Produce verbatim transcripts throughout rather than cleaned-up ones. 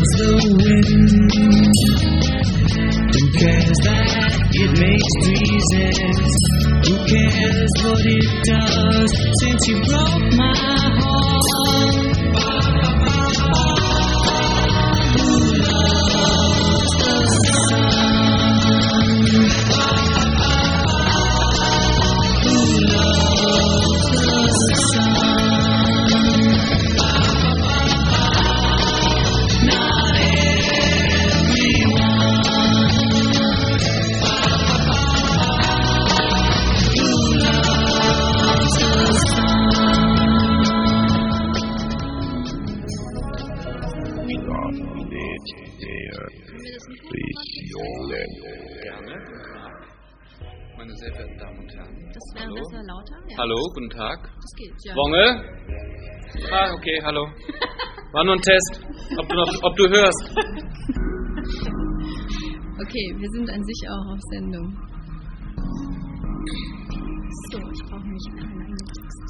against the wind. Who cares that it makes breezes? Who cares what it does since you broke my heart? Who loves the sun? Who loves the sun? Not Meine sehr verehrten Damen und Herren. Das wäre Hallo? besser lauter? Ja. Hallo, guten Tag. Das geht, ja. Wonge? Ah, okay, hallo. War nur ein Test, ob du, noch, ob du hörst. Okay, wir sind an sich auch auf Sendung. So, ich brauche mich einen eigenen Text.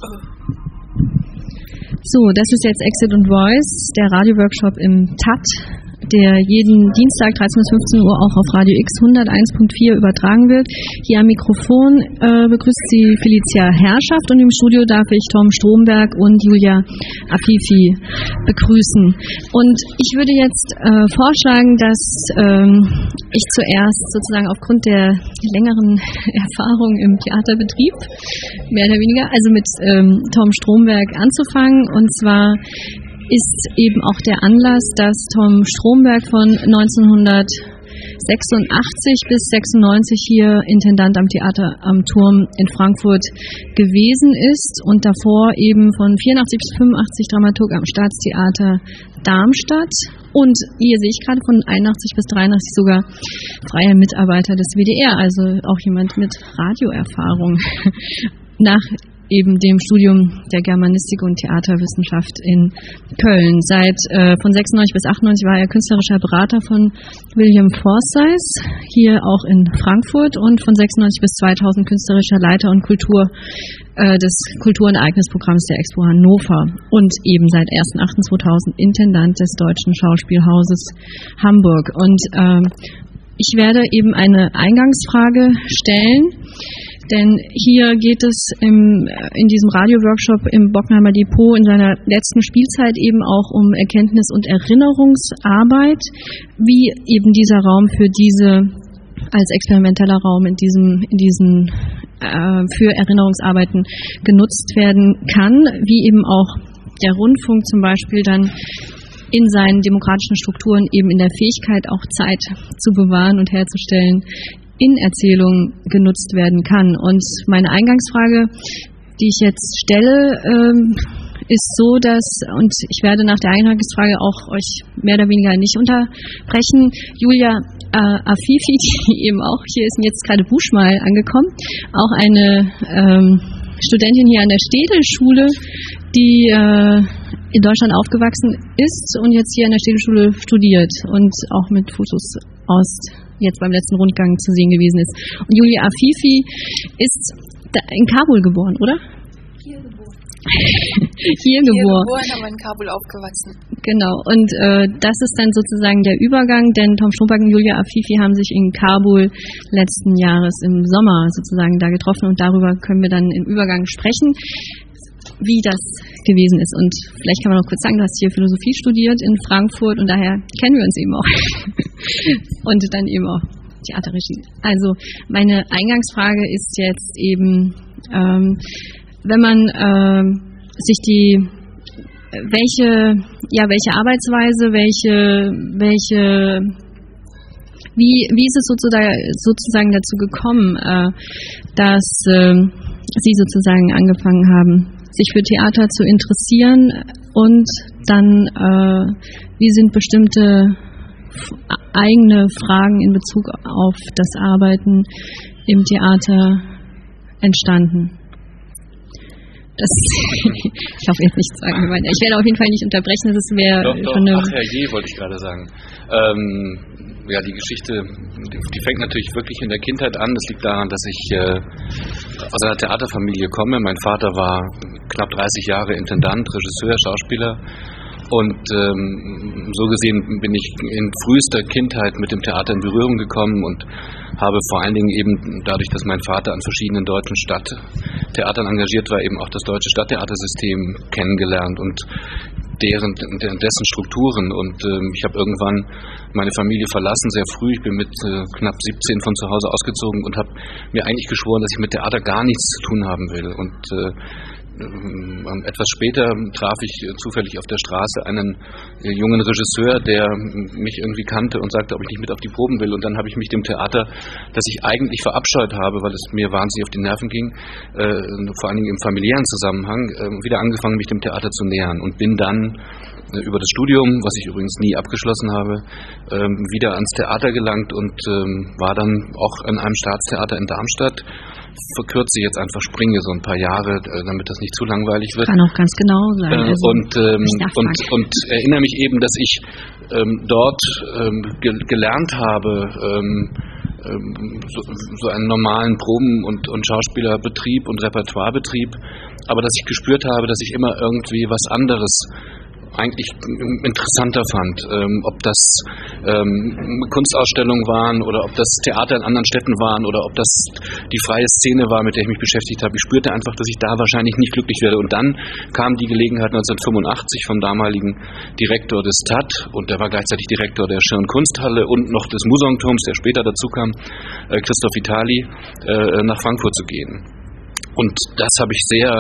So, das ist jetzt Exit und Voice, der Radioworkshop im T A T, der jeden Dienstag dreizehn bis fünfzehn Uhr auch auf Radio X hunderteins Komma vier übertragen wird. Hier am Mikrofon äh, begrüßt Sie Felicia Herrschaft und im Studio darf ich Tom Stromberg und Julia Afifi begrüßen. Und ich würde jetzt äh, vorschlagen, dass ähm, ich zuerst sozusagen aufgrund der längeren Erfahrung im Theaterbetrieb, mehr oder weniger, also mit ähm, Tom Stromberg anzufangen. Und zwar ist eben auch der Anlass, dass Tom Stromberg von neunzehnhundertsechsundachtzig bis sechsundneunzig hier Intendant am Theater am Turm in Frankfurt gewesen ist und davor eben von vierundachtzig bis fünfundachtzig Dramaturg am Staatstheater Darmstadt und hier sehe ich gerade von einundachtzig bis dreiundachtzig sogar freier Mitarbeiter des W D R, also auch jemand mit Radioerfahrung. Nach eben dem Studium der Germanistik und Theaterwissenschaft in Köln. Seit äh, von sechsundneunzig bis achtundneunzig war er künstlerischer Berater von William Forsyth, hier auch in Frankfurt, und von sechsundneunzig bis zweitausend künstlerischer Leiter und Kultur äh, des Kultur- und Ereignisprogramms der Expo Hannover und eben seit ersten achten zweitausend Intendant des Deutschen Schauspielhauses Hamburg. Und äh, ich werde eben eine Eingangsfrage stellen, denn hier geht es im, in diesem Radioworkshop im Bockenheimer Depot in seiner letzten Spielzeit eben auch um Erkenntnis- und Erinnerungsarbeit, wie eben dieser Raum für diese, als experimenteller Raum in diesem, in diesen, äh, für Erinnerungsarbeiten genutzt werden kann, wie eben auch der Rundfunk zum Beispiel dann in seinen demokratischen Strukturen eben in der Fähigkeit, auch Zeit zu bewahren und herzustellen, in Erzählungen genutzt werden kann. Und meine Eingangsfrage, die ich jetzt stelle, ähm, ist so, dass, und ich werde nach der Eingangsfrage auch euch mehr oder weniger nicht unterbrechen, Julia äh, Afifi, die eben auch hier ist und jetzt gerade Buschmal angekommen, auch eine ähm, Studentin hier an der Städelschule, die äh, in Deutschland aufgewachsen ist und jetzt hier an der Städelschule studiert und auch mit Fotos aus jetzt beim letzten Rundgang zu sehen gewesen ist. Und Julia Afifi ist in Kabul geboren, oder? Hier geboren. Hier Hier geboren. geboren, aber in Kabul aufgewachsen. Genau, und äh, das ist dann sozusagen der Übergang, denn Tom Stromberg und Julia Afifi haben sich in Kabul letzten Jahres im Sommer sozusagen da getroffen und darüber können wir dann im Übergang sprechen, wie das gewesen ist. Und vielleicht kann man noch kurz sagen, du hast hier Philosophie studiert in Frankfurt und daher kennen wir uns eben auch. Und dann eben auch Theaterregie. Also meine Eingangsfrage ist jetzt eben, ähm, wenn man ähm, sich die, welche, ja, welche Arbeitsweise, welche, welche, wie, wie ist es sozusagen, sozusagen dazu gekommen, äh, dass äh, Sie sozusagen angefangen haben, sich für Theater zu interessieren und dann, äh, wie sind bestimmte f- eigene Fragen in Bezug auf das Arbeiten im Theater entstanden? Das ich darf jetzt nichts sagen. Ich werde auf jeden Fall nicht unterbrechen, das wäre schon eine... Ach herrje, wollte ich gerade sagen. Ähm, ja, die Geschichte, die, die fängt natürlich wirklich in der Kindheit an. Das liegt daran, dass ich äh, aus einer Theaterfamilie komme. Mein Vater war knapp dreißig Jahre Intendant, Regisseur, Schauspieler. Und ähm, so gesehen bin ich in frühester Kindheit mit dem Theater in Berührung gekommen und habe vor allen Dingen eben dadurch, dass mein Vater an verschiedenen deutschen Stadttheatern engagiert war, eben auch das deutsche Stadttheatersystem kennengelernt und deren, dessen Strukturen. Und ähm, ich habe irgendwann meine Familie verlassen, sehr früh. Ich bin mit äh, knapp siebzehn von zu Hause ausgezogen und habe mir eigentlich geschworen, dass ich mit Theater gar nichts zu tun haben will. Und äh, etwas später traf ich zufällig auf der Straße einen jungen Regisseur, der mich irgendwie kannte und sagte, ob ich nicht mit auf die Proben will. Und dann habe ich mich dem Theater, das ich eigentlich verabscheut habe, weil es mir wahnsinnig auf die Nerven ging, äh, vor allen Dingen im familiären Zusammenhang, äh, wieder angefangen, mich dem Theater zu nähern und bin dann äh, über das Studium, was ich übrigens nie abgeschlossen habe, äh, wieder ans Theater gelangt und äh, war dann auch in einem Staatstheater in Darmstadt. Verkürze jetzt einfach, springe so ein paar Jahre, damit das nicht zu langweilig wird. Kann auch ganz genau sein. Äh, also und, ähm, und, und erinnere mich eben, dass ich ähm, dort ähm, ge gelernt habe, ähm, ähm, so, so einen normalen Proben- und, und Schauspielerbetrieb und Repertoirebetrieb, aber dass ich gespürt habe, dass ich immer irgendwie was anderes eigentlich interessanter fand, ähm, ob das ähm, Kunstausstellungen waren oder ob das Theater in anderen Städten waren oder ob das die freie Szene war, mit der ich mich beschäftigt habe. Ich spürte einfach, dass ich da wahrscheinlich nicht glücklich werde. Und dann kam die Gelegenheit neunzehnhundertfünfundachtzig vom damaligen Direktor des T A T, und der war gleichzeitig Direktor der Schirn Kunsthalle und noch des Museumturms, der später dazu kam, äh, Christoph Vitali, äh, nach Frankfurt zu gehen. Und das habe ich sehr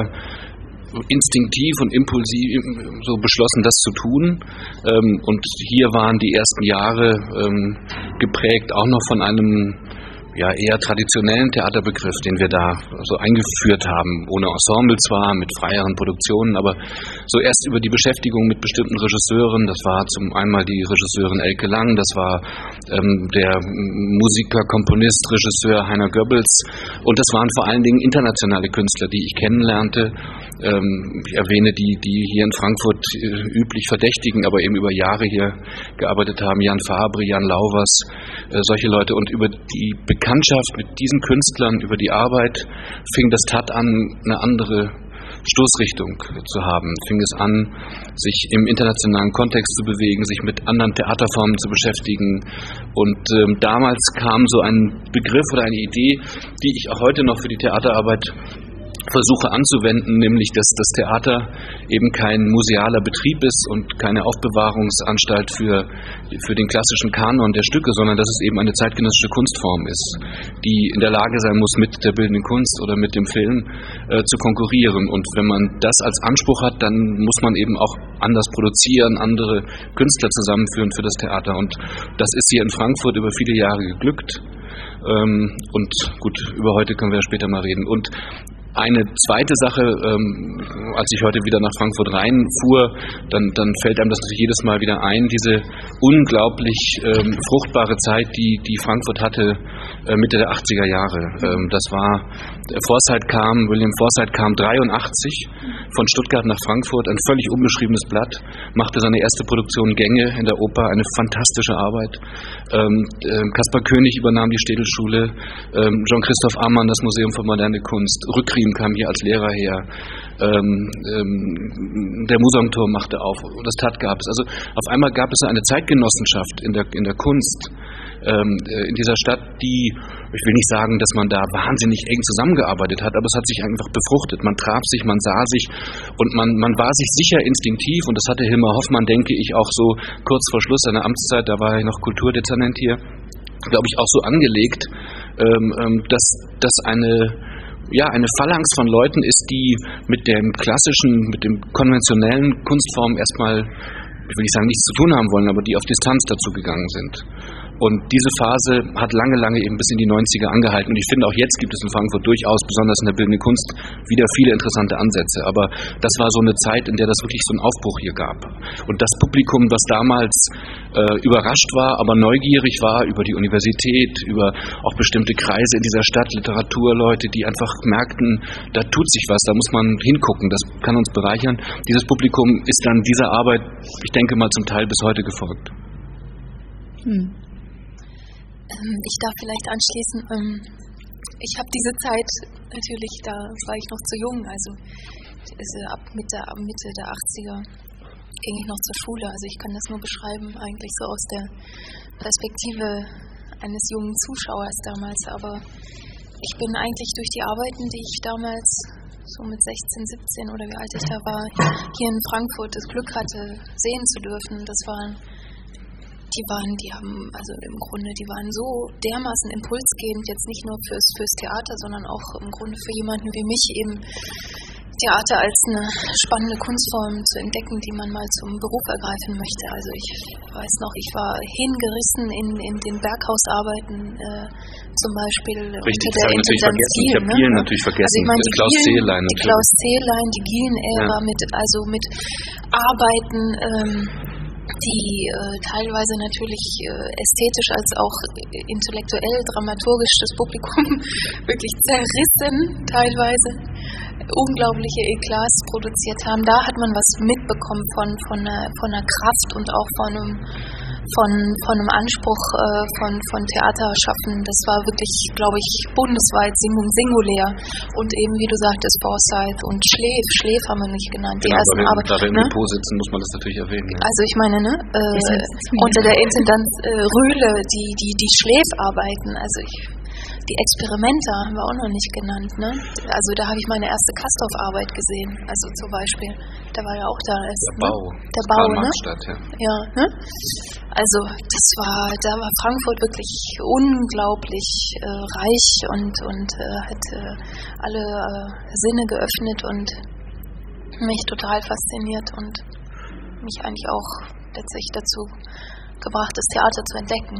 instinktiv und impulsiv so beschlossen, das zu tun. Ähm, und hier waren die ersten Jahre ähm, geprägt auch noch von einem ja, eher traditionellen Theaterbegriff, den wir da so eingeführt haben, ohne Ensemble zwar, mit freieren Produktionen, aber so erst über die Beschäftigung mit bestimmten Regisseuren. Das war zum einmal die Regisseurin Elke Lang, das war ähm, der Musiker, Komponist, Regisseur Heiner Goebbels, und das waren vor allen Dingen internationale Künstler, die ich kennenlernte. Ähm, ich erwähne die, die hier in Frankfurt äh, üblich Verdächtigen, aber eben über Jahre hier gearbeitet haben, Jan Fabre, Jan Lauvers, äh, solche Leute, und über die Bekanntschaft mit diesen Künstlern, über die Arbeit, fing das T A T an, eine andere Stoßrichtung zu haben. Fing es an, sich im internationalen Kontext zu bewegen, sich mit anderen Theaterformen zu beschäftigen. Und ähm, damals kam so ein Begriff oder eine Idee, die ich auch heute noch für die Theaterarbeit versuche anzuwenden, nämlich dass das Theater eben kein musealer Betrieb ist und keine Aufbewahrungsanstalt für, für den klassischen Kanon der Stücke, sondern dass es eben eine zeitgenössische Kunstform ist, die in der Lage sein muss, mit der bildenden Kunst oder mit dem Film äh, zu konkurrieren. Und wenn man das als Anspruch hat, dann muss man eben auch anders produzieren, andere Künstler zusammenführen für das Theater. Und das ist hier in Frankfurt über viele Jahre geglückt. Ähm, und gut, über heute können wir ja später mal reden. Und eine zweite Sache, ähm, als ich heute wieder nach Frankfurt reinfuhr, dann, dann fällt einem das natürlich jedes Mal wieder ein, diese unglaublich ähm, fruchtbare Zeit, die, die Frankfurt hatte äh, Mitte der achtziger Jahre. Ähm, das war, Forsyth kam, William Forsyth kam dreiundachtzig von Stuttgart nach Frankfurt, ein völlig unbeschriebenes Blatt, machte seine erste Produktion Gänge in der Oper, eine fantastische Arbeit. Ähm, äh, Kaspar König übernahm die Städelschule, ähm, Jean-Christoph Ammann das Museum für moderne Kunst, Rückgriff kam hier als Lehrer her, ähm, ähm, der Museumturm machte auf, das T A T gab es. Also auf einmal gab es eine Zeitgenossenschaft in der, in der Kunst ähm, in dieser Stadt, die, ich will nicht sagen, dass man da wahnsinnig eng zusammengearbeitet hat, aber es hat sich einfach befruchtet. Man traf sich, man sah sich und man, man war sich sicher instinktiv, und das hatte Hilmar Hoffmann, denke ich, auch so kurz vor Schluss seiner Amtszeit, da war er noch Kulturdezernent hier, glaube ich, auch so angelegt, ähm, dass das eine ja, eine Phalanx von Leuten ist, die mit dem klassischen, mit dem konventionellen Kunstform erstmal, ich will nicht sagen, nichts zu tun haben wollen, aber die auf Distanz dazu gegangen sind. Und diese Phase hat lange, lange eben bis in die neunziger angehalten. Und ich finde, auch jetzt gibt es in Frankfurt durchaus, besonders in der bildenden Kunst, wieder viele interessante Ansätze. Aber das war so eine Zeit, in der das wirklich so einen Aufbruch hier gab. Und das Publikum, das damals äh, überrascht war, aber neugierig war über die Universität, über auch bestimmte Kreise in dieser Stadt, Literaturleute, die einfach merkten, da tut sich was, da muss man hingucken, das kann uns bereichern. Dieses Publikum ist dann dieser Arbeit, ich denke mal, zum Teil bis heute gefolgt. Hm. Ich darf vielleicht anschließen, ich habe diese Zeit natürlich, da war ich noch zu jung, also ab Mitte, ab Mitte der achtziger ging ich noch zur Schule. Also ich kann das nur beschreiben, eigentlich so aus der Perspektive eines jungen Zuschauers damals. Aber ich bin eigentlich durch die Arbeiten, die ich damals so mit sechzehn, siebzehn oder wie alt ich da war, hier in Frankfurt das Glück hatte, sehen zu dürfen. Das waren, die waren, die haben, also im Grunde, die waren so dermaßen impulsgebend, jetzt nicht nur fürs, fürs Theater, sondern auch im Grunde für jemanden wie mich eben Theater als eine spannende Kunstform zu entdecken, die man mal zum Beruf ergreifen möchte. Also ich weiß noch, ich war hingerissen in, in den Berghausarbeiten äh, zum Beispiel. Richtig, das habe ich natürlich vergessen. Ich habe Gielen natürlich vergessen. Also ich meine, die Klaus Gielen, Zehlein die Klaus Zehlein, die Gielen-Ära, ja. mit, also mit Arbeiten, ähm, die äh, teilweise natürlich äh, ästhetisch als auch intellektuell, dramaturgisch das Publikum wirklich zerrissen, teilweise unglaubliche Eklats produziert haben. Da hat man was mitbekommen von, von, einer, von einer Kraft und auch von einem, von, von einem Anspruch äh, von, von Theaterschaffen. Das war wirklich, glaube ich, bundesweit singulär. Und eben, wie du sagtest, Forsyth und Schläf, Schläf haben wir nicht genannt. Genau, die ersten, aber aber, da wir im ne? Depot sitzen, muss man das natürlich erwähnen. Ja. Also ich meine, ne, äh, unter der Intendanz äh, Röhle, die, die, die Schläfarbeiten, also ich, die Experimenter haben wir auch noch nicht genannt, ne? Also da habe ich meine erste Kastorf-Arbeit gesehen, also zum Beispiel, da war ja auch da. Als, der Bau. Ne? Der Bau, ne? Ja. Ja, ne? Also das war, da war Frankfurt wirklich unglaublich äh, reich und, und äh, hat äh, alle äh, Sinne geöffnet und mich total fasziniert und mich eigentlich auch letztlich dazu gebracht, das Theater zu entdecken.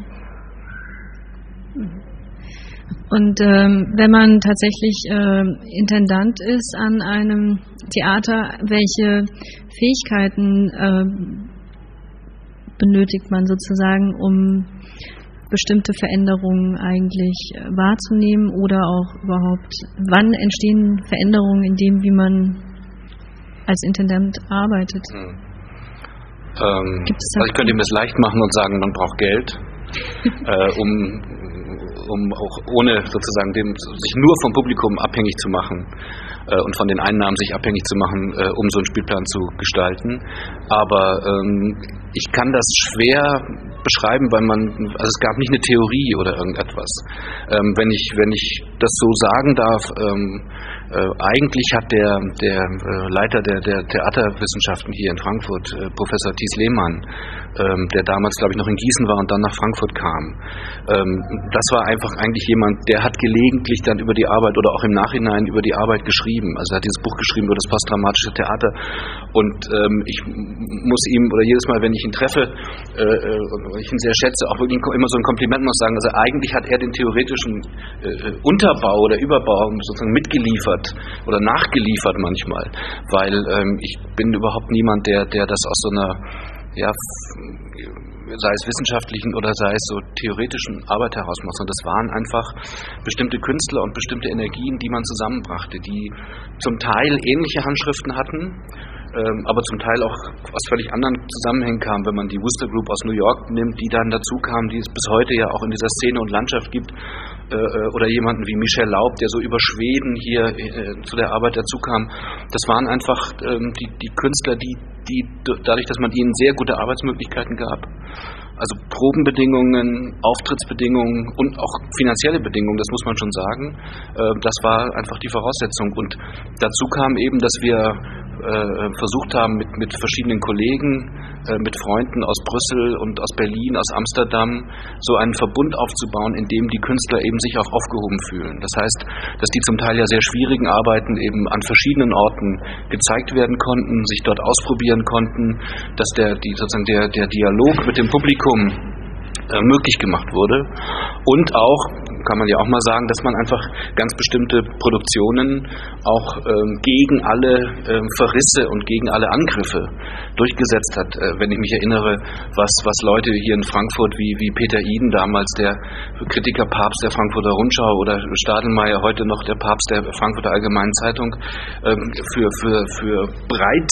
Und ähm, wenn man tatsächlich äh, Intendant ist an einem Theater, welche Fähigkeiten äh, benötigt man sozusagen, um bestimmte Veränderungen eigentlich äh, wahrzunehmen oder auch überhaupt, wann entstehen Veränderungen in dem, wie man als Intendant arbeitet? Hm. Ähm, also ich könnte ihm das leicht machen und sagen, man braucht Geld, äh, um um auch ohne sozusagen dem, sich nur vom Publikum abhängig zu machen äh, und von den Einnahmen sich abhängig zu machen, äh, um so einen Spielplan zu gestalten. Aber ähm, ich kann das schwer beschreiben, weil man, also es gab nicht eine Theorie oder irgendetwas. Ähm, wenn ich, wenn ich das so sagen darf, ähm, äh, eigentlich hat der, der äh, Leiter der, der Theaterwissenschaften hier in Frankfurt, äh, Professor Thies Lehmann, ähm, der damals, glaube ich, noch in Gießen war und dann nach Frankfurt kam, ähm, das war einfach eigentlich jemand, der hat gelegentlich dann über die Arbeit oder auch im Nachhinein über die Arbeit geschrieben. Also er hat dieses Buch geschrieben über das posttraumatische Theater und ähm, ich muss ihm, oder jedes Mal, wenn ich ihn treffe, äh, und ich ihn sehr schätze, auch wirklich immer so ein Kompliment noch sagen, also eigentlich hat er den theoretischen äh, Unterbau oder Überbau sozusagen mitgeliefert oder nachgeliefert manchmal, weil ähm, ich bin überhaupt niemand, der, der das aus so einer, ja, sei es wissenschaftlichen oder sei es so theoretischen Arbeit heraus macht, sondern das waren einfach bestimmte Künstler und bestimmte Energien, die man zusammenbrachte, die zum Teil ähnliche Handschriften hatten, ähm, aber zum Teil auch aus völlig anderen Zusammenhängen kamen, wenn man die Wooster Group aus New York nimmt, die dann dazu kam, die es bis heute ja auch in dieser Szene und Landschaft gibt, äh, oder jemanden wie Michel Laub, der so über Schweden hier äh, zu der Arbeit dazu kam. Das waren einfach ähm, die, die Künstler, die, die dadurch, dass man ihnen sehr gute Arbeitsmöglichkeiten gab, also Probenbedingungen, Auftrittsbedingungen und auch finanzielle Bedingungen, das muss man schon sagen, äh, das war einfach die Voraussetzung. Und dazu kam eben, dass wir äh, versucht haben, mit, mit verschiedenen Kollegen, äh, mit Freunden aus Brüssel und aus Berlin, aus Amsterdam, so einen Verbund aufzubauen, in dem die Künstler eben sich auch aufgehoben fühlen. Das heißt, dass die zum Teil ja sehr schwierigen Arbeiten eben an verschiedenen Orten gezeigt werden konnten, sich dort ausprobieren konnten, dass der, die, sozusagen der, der Dialog mit dem Publikum äh, möglich gemacht wurde. Und auch, kann man ja auch mal sagen, dass man einfach ganz bestimmte Produktionen auch ähm, gegen alle ähm, Verrisse und gegen alle Angriffe durchgesetzt hat. Äh, wenn ich mich erinnere, was, was Leute hier in Frankfurt wie, wie Peter Iden, damals der Kritiker Papst der Frankfurter Rundschau, oder Stadelmeier, heute noch der Papst der Frankfurter Allgemeinen Zeitung, ähm, für, für, für breit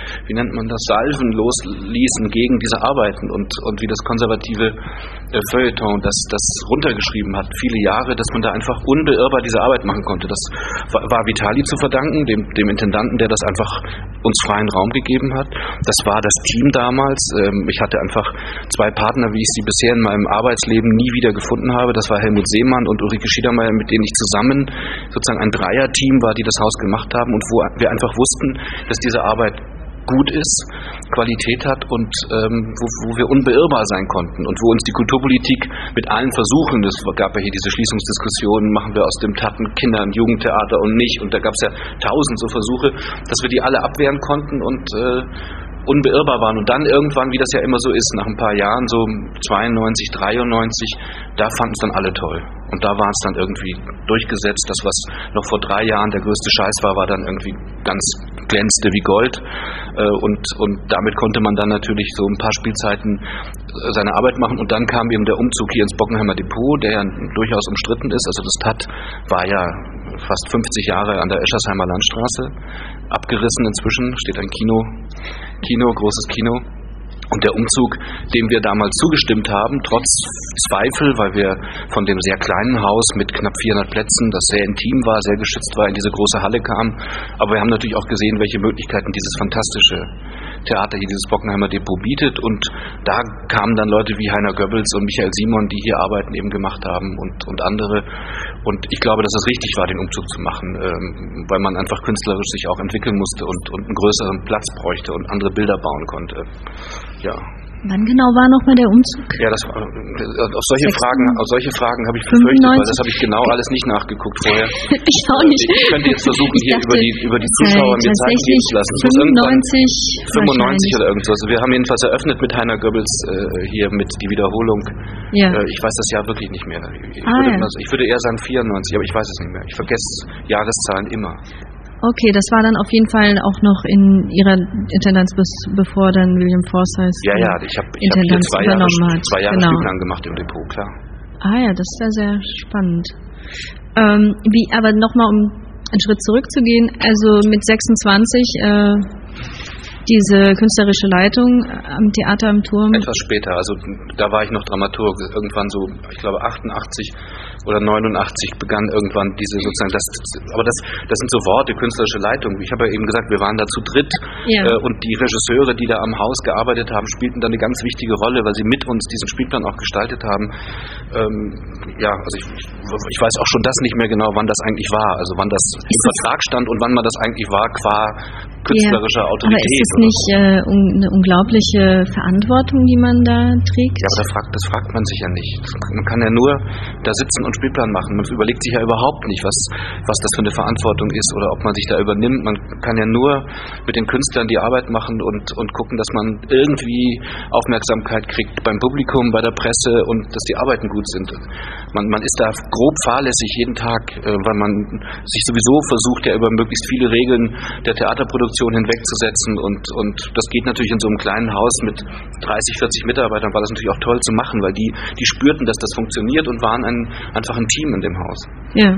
wie nennt man das, Salven losließen gegen diese Arbeiten und, und wie das konservative äh, Feuilleton das, das runtergeschrieben hat, viele Jahre, dass man da einfach unbeirrbar diese Arbeit machen konnte. Das war, war Vitali zu verdanken, dem, dem Intendanten, der das einfach uns freien Raum gegeben hat. Das war das Team damals. Ähm, ich hatte einfach zwei Partner, wie ich sie bisher in meinem Arbeitsleben nie wieder gefunden habe. Das war Helmut Seemann und Ulrike Schiedermeier, mit denen ich zusammen sozusagen ein Dreierteam war, die das Haus gemacht haben und wo wir einfach wussten, dass diese Arbeit gut ist, Qualität hat und ähm, wo, wo wir unbeirrbar sein konnten und wo uns die Kulturpolitik mit allen Versuchen, es gab ja hier diese Schließungsdiskussionen, machen wir aus dem Tatten Kinder- und Jugendtheater und nicht, und da gab es ja tausend so Versuche, dass wir die alle abwehren konnten und äh, unbeirrbar waren. Und dann irgendwann, wie das ja immer so ist, nach ein paar Jahren, so zweiundneunzig, dreiundneunzig, da fanden es dann alle toll. Und da war es dann irgendwie durchgesetzt. Das, was noch vor drei Jahren der größte Scheiß war, war dann irgendwie ganz glänzte wie Gold. Und, und damit konnte man dann natürlich so ein paar Spielzeiten seine Arbeit machen. Und dann kam eben der Umzug hier ins Bockenheimer Depot, der ja durchaus umstritten ist. Also das T A T war ja fast fünfzig Jahre an der Eschersheimer Landstraße, abgerissen inzwischen, steht ein Kino, Kino, großes Kino. Und der Umzug, dem wir damals zugestimmt haben, trotz Zweifel, weil wir von dem sehr kleinen Haus mit knapp vierhundert Plätzen, das sehr intim war, sehr geschützt war, in diese große Halle kam. Aber wir haben natürlich auch gesehen, welche Möglichkeiten dieses fantastische Theater hier, dieses Bockenheimer Depot bietet. Und da kamen dann Leute wie Heiner Goebbels und Michael Simon, die hier Arbeiten eben gemacht haben und, und andere. Und ich glaube, dass es richtig war, den Umzug zu machen, ähm, weil man einfach künstlerisch sich auch entwickeln musste und, und einen größeren Platz bräuchte und andere Bilder bauen konnte. Ja. Wann genau war nochmal der Umzug? Ja, das war, auf solche Fragen, auf solche Fragen habe ich befürchtet, weil das habe ich genau alles nicht nachgeguckt vorher. Ich auch nicht. Ich könnte jetzt versuchen, ich hier dachte, über die über die Zuschauer mir Zeit geben zu lassen. fünfundneunzig, fünfundneunzig oder irgendwas. Also wir haben jedenfalls eröffnet mit Heiner Goebbels äh, hier mit die Wiederholung. Ja. Äh, ich weiß das Jahr wirklich nicht mehr. Ich, ah, würde, ja. also, ich würde eher sagen vierundneunzig, aber ich weiß es nicht mehr. Ich vergesse Jahreszahlen immer. Okay, das war dann auf jeden Fall auch noch in Ihrer Intendanz, bis, bevor dann William Forsyth ja, ja, ich habe ich hab hier zwei Jahre, hat. zwei Jahre genau. Spielplan gemacht im Depot, klar. Ah ja, das ist ja sehr spannend. Ähm, wie, aber nochmal, um einen Schritt zurückzugehen, also mit sechsundzwanzig äh, diese künstlerische Leitung am Theater am Turm. Etwas später, also da war ich noch Dramaturg. Irgendwann so, ich glaube achtundachtzig oder neunundachtzig begann irgendwann diese sozusagen, das, aber das, das sind so Worte, künstlerische Leitung. Ich habe ja eben gesagt, wir waren da zu dritt ja. äh, und die Regisseure, die da am Haus gearbeitet haben, spielten da eine ganz wichtige Rolle, weil sie mit uns diesen Spielplan auch gestaltet haben. Ähm, ja, also ich, ich weiß auch schon das nicht mehr genau, wann das eigentlich war, also wann das im Vertrag stand und wann man das eigentlich war qua künstlerischer ja. Autorität. Aber ist es nicht äh, un, eine unglaubliche Verantwortung, die man da trägt? Ja, aber das fragt, das fragt man sich ja nicht. Man kann ja nur da sitzen und Spielplan machen. Man überlegt sich ja überhaupt nicht, was, was das für eine Verantwortung ist oder ob man sich da übernimmt. Man kann ja nur mit den Künstlern die Arbeit machen und, und gucken, dass man irgendwie Aufmerksamkeit kriegt beim Publikum, bei der Presse und dass die Arbeiten gut sind. Man, man ist da grob fahrlässig jeden Tag, äh, weil man sich sowieso versucht, ja über möglichst viele Regeln der Theaterproduktion hinwegzusetzen und, und das geht natürlich in so einem kleinen Haus mit dreißig, vierzig Mitarbeitern, war das natürlich auch toll zu machen, weil die, die spürten, dass das funktioniert und waren ein, einfach ein Team in dem Haus. Ja.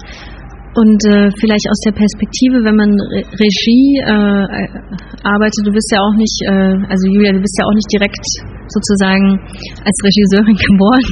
Und äh, vielleicht aus der Perspektive, wenn man Re- Regie äh, arbeitet, du bist ja auch nicht, äh, also Julia, du bist ja auch nicht direkt sozusagen als Regisseurin geboren,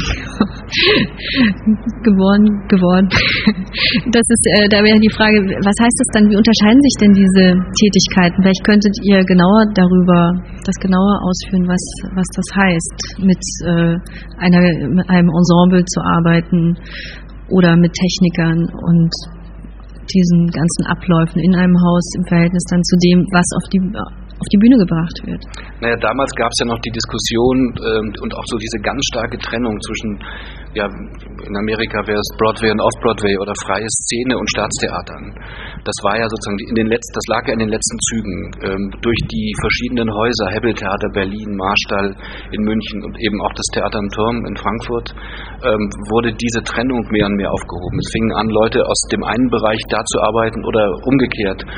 geboren, geworden. Das ist, äh, da wäre die Frage, was heißt das dann, wie unterscheiden sich denn diese Tätigkeiten? Vielleicht könntet ihr genauer darüber, das genauer ausführen, was, was das heißt, mit, äh, einer, mit einem Ensemble zu arbeiten oder mit Technikern und diesen ganzen Abläufen in einem Haus im Verhältnis dann zu dem, was auf die auf die Bühne gebracht wird. Naja, damals gab es ja noch die Diskussion ähm, und auch so diese ganz starke Trennung zwischen, ja, in Amerika wäre es Broadway und Off-Broadway oder freie Szene und Staatstheatern. Das war ja sozusagen in den letzten, das lag ja in den letzten Zügen. Ähm, durch die verschiedenen Häuser, Hebbel-Theater Berlin, Marstall in München und eben auch das Theater am Turm in Frankfurt, ähm, wurde diese Trennung mehr und mehr aufgehoben. Es fingen an, Leute aus dem einen Bereich da zu arbeiten oder umgekehrt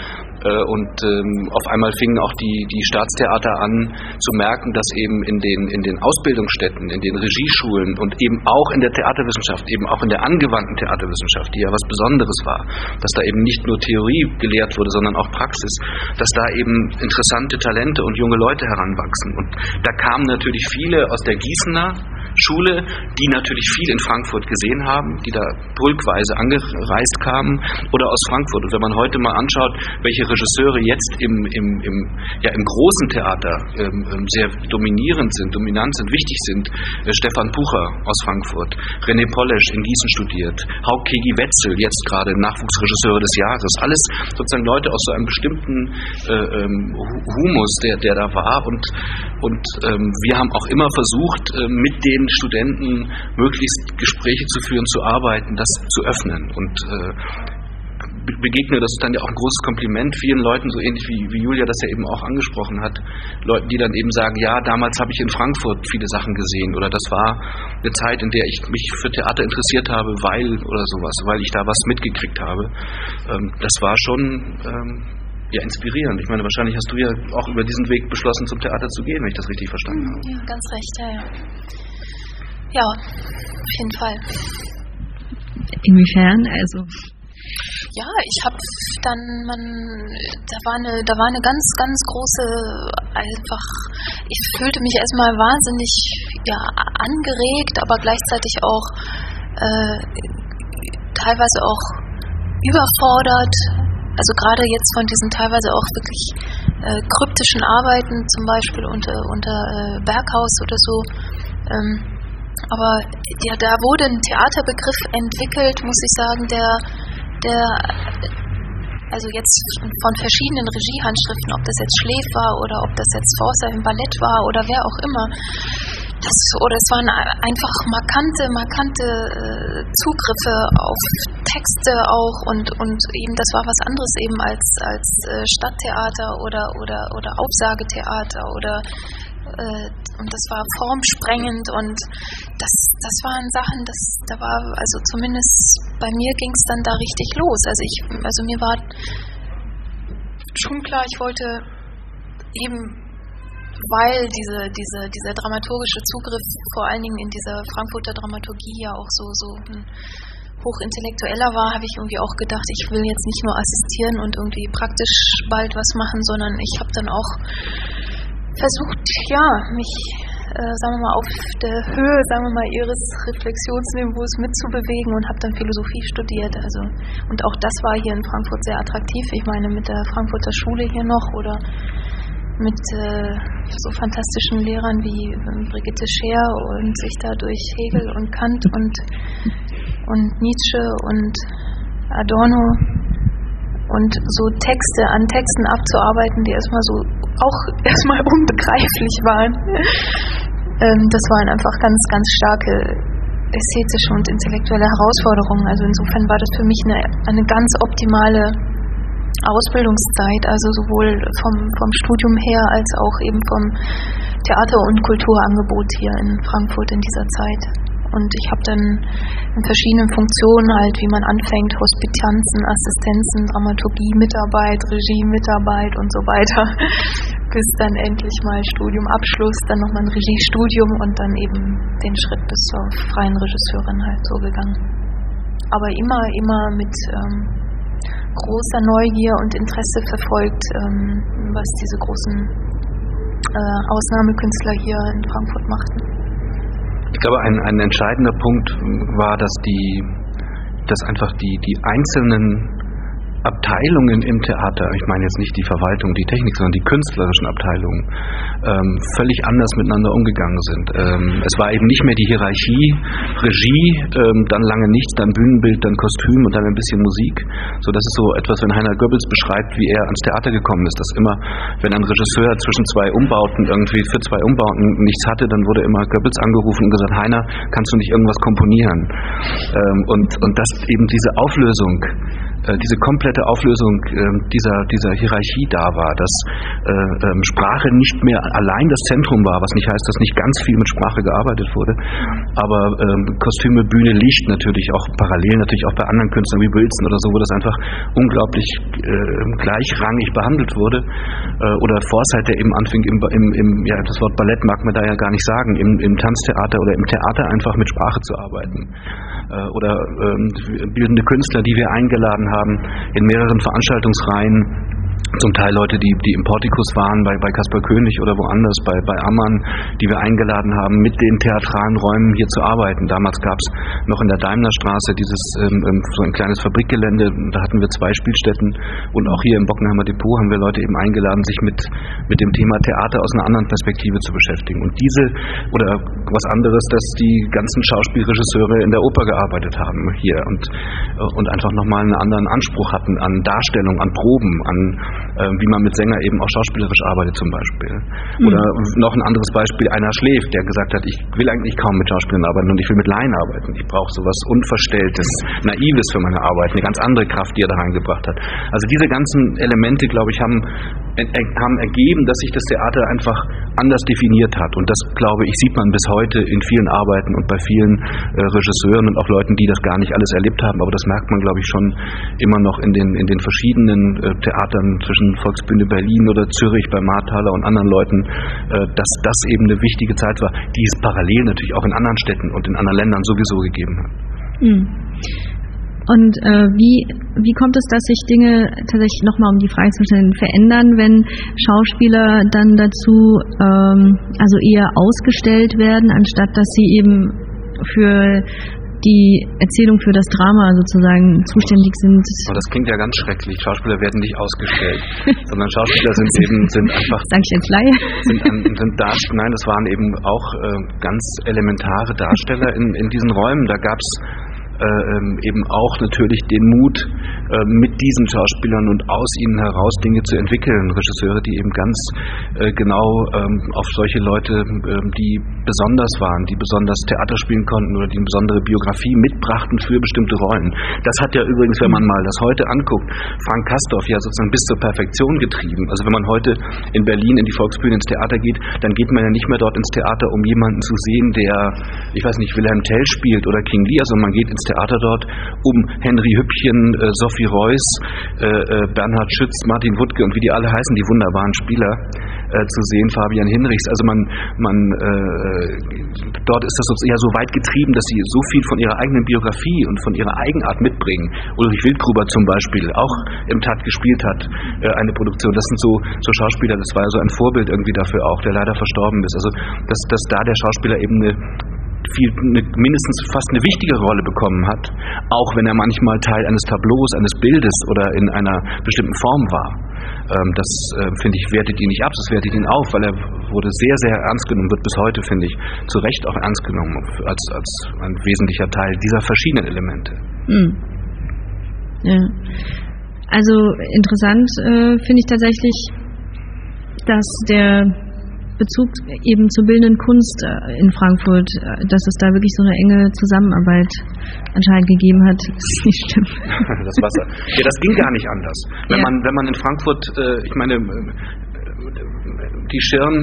Äh, und ähm, auf einmal fingen auch die, die Staatstheater an zu merken, dass eben in den, in den Ausbildungsstätten, in den Regieschulen und eben auch in der Theaterwissenschaft, eben auch in der angewandten Theaterwissenschaft, die ja was Besonderes war, dass da eben nicht nur Theorie gelehrt wurde, sondern auch Praxis, dass da eben interessante Talente und junge Leute heranwachsen. Und da kamen natürlich viele aus der Gießener Schule, die natürlich viel in Frankfurt gesehen haben, die da pulkweise angereist kamen, oder aus Frankfurt. Und wenn man heute mal anschaut, welche Regisseure jetzt im, im, im, ja, im großen Theater ähm, sehr dominierend sind, dominant sind, wichtig sind, äh, Stefan Pucher aus Frankfurt, René Polesch in Gießen studiert, Hauk Kegi Wetzel, jetzt gerade Nachwuchsregisseure des Jahres, alles sozusagen Leute aus so einem bestimmten äh, ähm, Humus, der, der da war. Und, und ähm, wir haben auch immer versucht, äh, mit den Studenten möglichst Gespräche zu führen, zu arbeiten, das zu öffnen. Und äh, begegne, das ist dann ja auch ein großes Kompliment vielen Leuten, so ähnlich wie, wie Julia das ja eben auch angesprochen hat, Leuten, die dann eben sagen, ja, damals habe ich in Frankfurt viele Sachen gesehen, oder das war eine Zeit, in der ich mich für Theater interessiert habe, weil oder sowas, weil ich da was mitgekriegt habe. Ähm, das war schon ähm, ja, inspirierend. Ich meine, wahrscheinlich hast du ja auch über diesen Weg beschlossen, zum Theater zu gehen, wenn ich das richtig verstanden habe. Ja, ganz recht, ja, ja. Ja, auf jeden Fall. Inwiefern? Also ja, ich habe dann, man, da war eine, da war eine ganz, ganz große, einfach, ich fühlte mich erstmal wahnsinnig, ja, angeregt, aber gleichzeitig auch äh, teilweise auch überfordert. Also gerade jetzt von diesen teilweise auch wirklich äh, kryptischen Arbeiten, zum Beispiel unter, unter äh, Berghaus oder so. Ähm, aber ja, da wurde ein Theaterbegriff entwickelt, muss ich sagen, der, der also jetzt von verschiedenen Regiehandschriften, ob das jetzt Schläf war oder ob das jetzt Forster im Ballett war oder wer auch immer, das, oder es waren einfach markante, markante äh, Zugriffe auf Texte auch, und, und eben das war was anderes eben als, als äh, Stadttheater oder, oder, oder Aufsagetheater oder äh, und das war formsprengend, und das, das waren Sachen, das, da war, also zumindest bei mir ging es dann da richtig los. Also ich, also mir war schon klar, ich wollte eben, weil diese, diese, dieser dramaturgische Zugriff vor allen Dingen in dieser Frankfurter Dramaturgie ja auch so, so ein hochintellektueller war, habe ich irgendwie auch gedacht, ich will jetzt nicht nur assistieren und irgendwie praktisch bald was machen, sondern ich habe dann auch versucht, ja, mich, äh, sagen wir mal, auf der Höhe, sagen wir mal, ihres Reflexionsniveaus mitzubewegen, und habe dann Philosophie studiert. Also, und auch das war hier in Frankfurt sehr attraktiv. Ich meine, mit der Frankfurter Schule hier noch oder mit äh, so fantastischen Lehrern wie äh, Brigitte Scheer und sich da durch Hegel und Kant und, und Nietzsche und Adorno und so Texte an Texten abzuarbeiten, die erstmal so auch erstmal unbegreiflich waren. ähm, das waren einfach ganz, ganz starke ästhetische und intellektuelle Herausforderungen. Also insofern war das für mich eine, eine ganz optimale Ausbildungszeit, also sowohl vom, vom Studium her als auch eben vom Theater- und Kulturangebot hier in Frankfurt in dieser Zeit. Und ich habe dann in verschiedenen Funktionen halt, wie man anfängt, Hospitanzen, Assistenzen, Dramaturgie, Mitarbeit, Regie, Mitarbeit und so weiter, bis dann endlich mal Studiumabschluss, dann nochmal ein Regiestudium und dann eben den Schritt bis zur freien Regisseurin halt so gegangen. Aber immer, immer mit ähm, großer Neugier und Interesse verfolgt, ähm, was diese großen äh, Ausnahmekünstler hier in Frankfurt machten. Ich glaube, ein, ein entscheidender Punkt war, dass die, dass einfach die, die einzelnen Abteilungen im Theater, ich meine jetzt nicht die Verwaltung, die Technik, sondern die künstlerischen Abteilungen, ähm, völlig anders miteinander umgegangen sind. Ähm, es war eben nicht mehr die Hierarchie, Regie, ähm, dann lange nichts, dann Bühnenbild, dann Kostüm und dann ein bisschen Musik. So, das ist so etwas, wenn Heiner Goebbels beschreibt, wie er ans Theater gekommen ist, dass immer, wenn ein Regisseur zwischen zwei Umbauten irgendwie für zwei Umbauten nichts hatte, dann wurde immer Goebbels angerufen und gesagt, Heiner, kannst du nicht irgendwas komponieren? Ähm, und, und dass eben diese Auflösung äh, diese komplette Auflösung äh, dieser, dieser Hierarchie da war, dass äh, ähm, Sprache nicht mehr allein das Zentrum war, was nicht heißt, dass nicht ganz viel mit Sprache gearbeitet wurde, aber ähm, Kostüme, Bühne, Licht natürlich auch parallel, natürlich auch bei anderen Künstlern wie Wilson oder so, wo das einfach unglaublich äh, gleichrangig behandelt wurde, äh, oder Forsyth, der eben anfing, im, im, im, ja, das Wort Ballett mag man da ja gar nicht sagen, im, im Tanztheater oder im Theater einfach mit Sprache zu arbeiten. Äh, oder ähm, bildende Künstler, die wir eingeladen haben in mehreren Veranstaltungsreihen, zum Teil Leute, die, die im Portikus waren, bei, bei Kaspar König oder woanders, bei, bei Ammann, die wir eingeladen haben, mit den theatralen Räumen hier zu arbeiten. Damals gab es noch in der Daimlerstraße dieses ähm, so ein kleines Fabrikgelände, da hatten wir zwei Spielstätten, und auch hier im Bockenheimer Depot haben wir Leute eben eingeladen, sich mit, mit dem Thema Theater aus einer anderen Perspektive zu beschäftigen. Und diese, oder was anderes, dass die ganzen Schauspielregisseure in der Oper gearbeitet haben hier und, und einfach nochmal einen anderen Anspruch hatten an Darstellung, an Proben, an wie man mit Sänger eben auch schauspielerisch arbeitet zum Beispiel. Oder mhm. noch ein anderes Beispiel, Einar Schläf, der gesagt hat, ich will eigentlich kaum mit Schauspielern arbeiten und ich will mit Laien arbeiten. Ich brauche sowas Unverstelltes, Naives für meine Arbeit, eine ganz andere Kraft, die er da reingebracht hat. Also diese ganzen Elemente, glaube ich, haben, haben ergeben, dass sich das Theater einfach anders definiert hat. Und das, glaube ich, sieht man bis heute in vielen Arbeiten und bei vielen äh, Regisseuren und auch Leuten, die das gar nicht alles erlebt haben. Aber das merkt man, glaube ich, schon immer noch in den, in den verschiedenen äh, Theatern zwischen Volksbühne Berlin oder Zürich bei Marthaler und anderen Leuten, äh, dass das eben eine wichtige Zeit war, die es parallel natürlich auch in anderen Städten und in anderen Ländern sowieso gegeben hat. Mhm. Und äh, wie, wie kommt es, dass sich Dinge tatsächlich nochmal, um die Frage zu stellen, verändern, wenn Schauspieler dann dazu ähm, also eher ausgestellt werden, anstatt dass sie eben für die Erzählung, für das Drama sozusagen zuständig sind? Aber das klingt ja ganz schrecklich. Schauspieler werden nicht ausgestellt, sondern Schauspieler sind eben sind einfach Sag ich jetzt Laie? sind, sind Darsteller. Nein, das waren eben auch äh, ganz elementare Darsteller in, in diesen Räumen. Da gab es Äh, eben auch natürlich den Mut, äh, mit diesen Schauspielern und aus ihnen heraus Dinge zu entwickeln. Regisseure, die eben ganz äh, genau ähm, auf solche Leute, äh, die besonders waren, die besonders Theater spielen konnten oder die eine besondere Biografie mitbrachten für bestimmte Rollen. Das hat ja übrigens, wenn man mal das heute anguckt, Frank Castorf ja sozusagen bis zur Perfektion getrieben. Also wenn man heute in Berlin in die Volksbühne ins Theater geht, dann geht man ja nicht mehr dort ins Theater, um jemanden zu sehen, der, ich weiß nicht, Wilhelm Tell spielt oder King Lear, sondern man geht ins Theater dort, um Henry Hübchen, äh, Sophie Reuss, äh, äh, Bernhard Schütz, Martin Wuttke und wie die alle heißen, die wunderbaren Spieler äh, zu sehen, Fabian Hinrichs. Also man, man äh, dort ist das ja so weit getrieben, dass sie so viel von ihrer eigenen Biografie und von ihrer Eigenart mitbringen. Ulrich Wildgruber zum Beispiel, auch im T A T gespielt hat, äh, eine Produktion. Das sind so, so Schauspieler, das war ja so ein Vorbild irgendwie dafür auch, der leider verstorben ist. Also dass, dass da der Schauspieler eben eine viel, eine, mindestens fast eine wichtige Rolle bekommen hat, auch wenn er manchmal Teil eines Tableaus, eines Bildes oder in einer bestimmten Form war. Ähm, das, äh, finde ich, wertet ihn nicht ab, das wertet ihn auf, weil er wurde sehr, sehr ernst genommen, wird bis heute, finde ich, zu Recht auch ernst genommen, als, als ein wesentlicher Teil dieser verschiedenen Elemente. Hm. Ja. Also interessant äh, finde ich tatsächlich, dass der Bezug eben zur bildenden Kunst in Frankfurt, dass es da wirklich so eine enge Zusammenarbeit anscheinend gegeben hat. Das ist nicht stimmt. Das Wasser. Ja, das ging gar nicht anders. Wenn ja. man, wenn man in Frankfurt, äh, ich meine, die Schirn,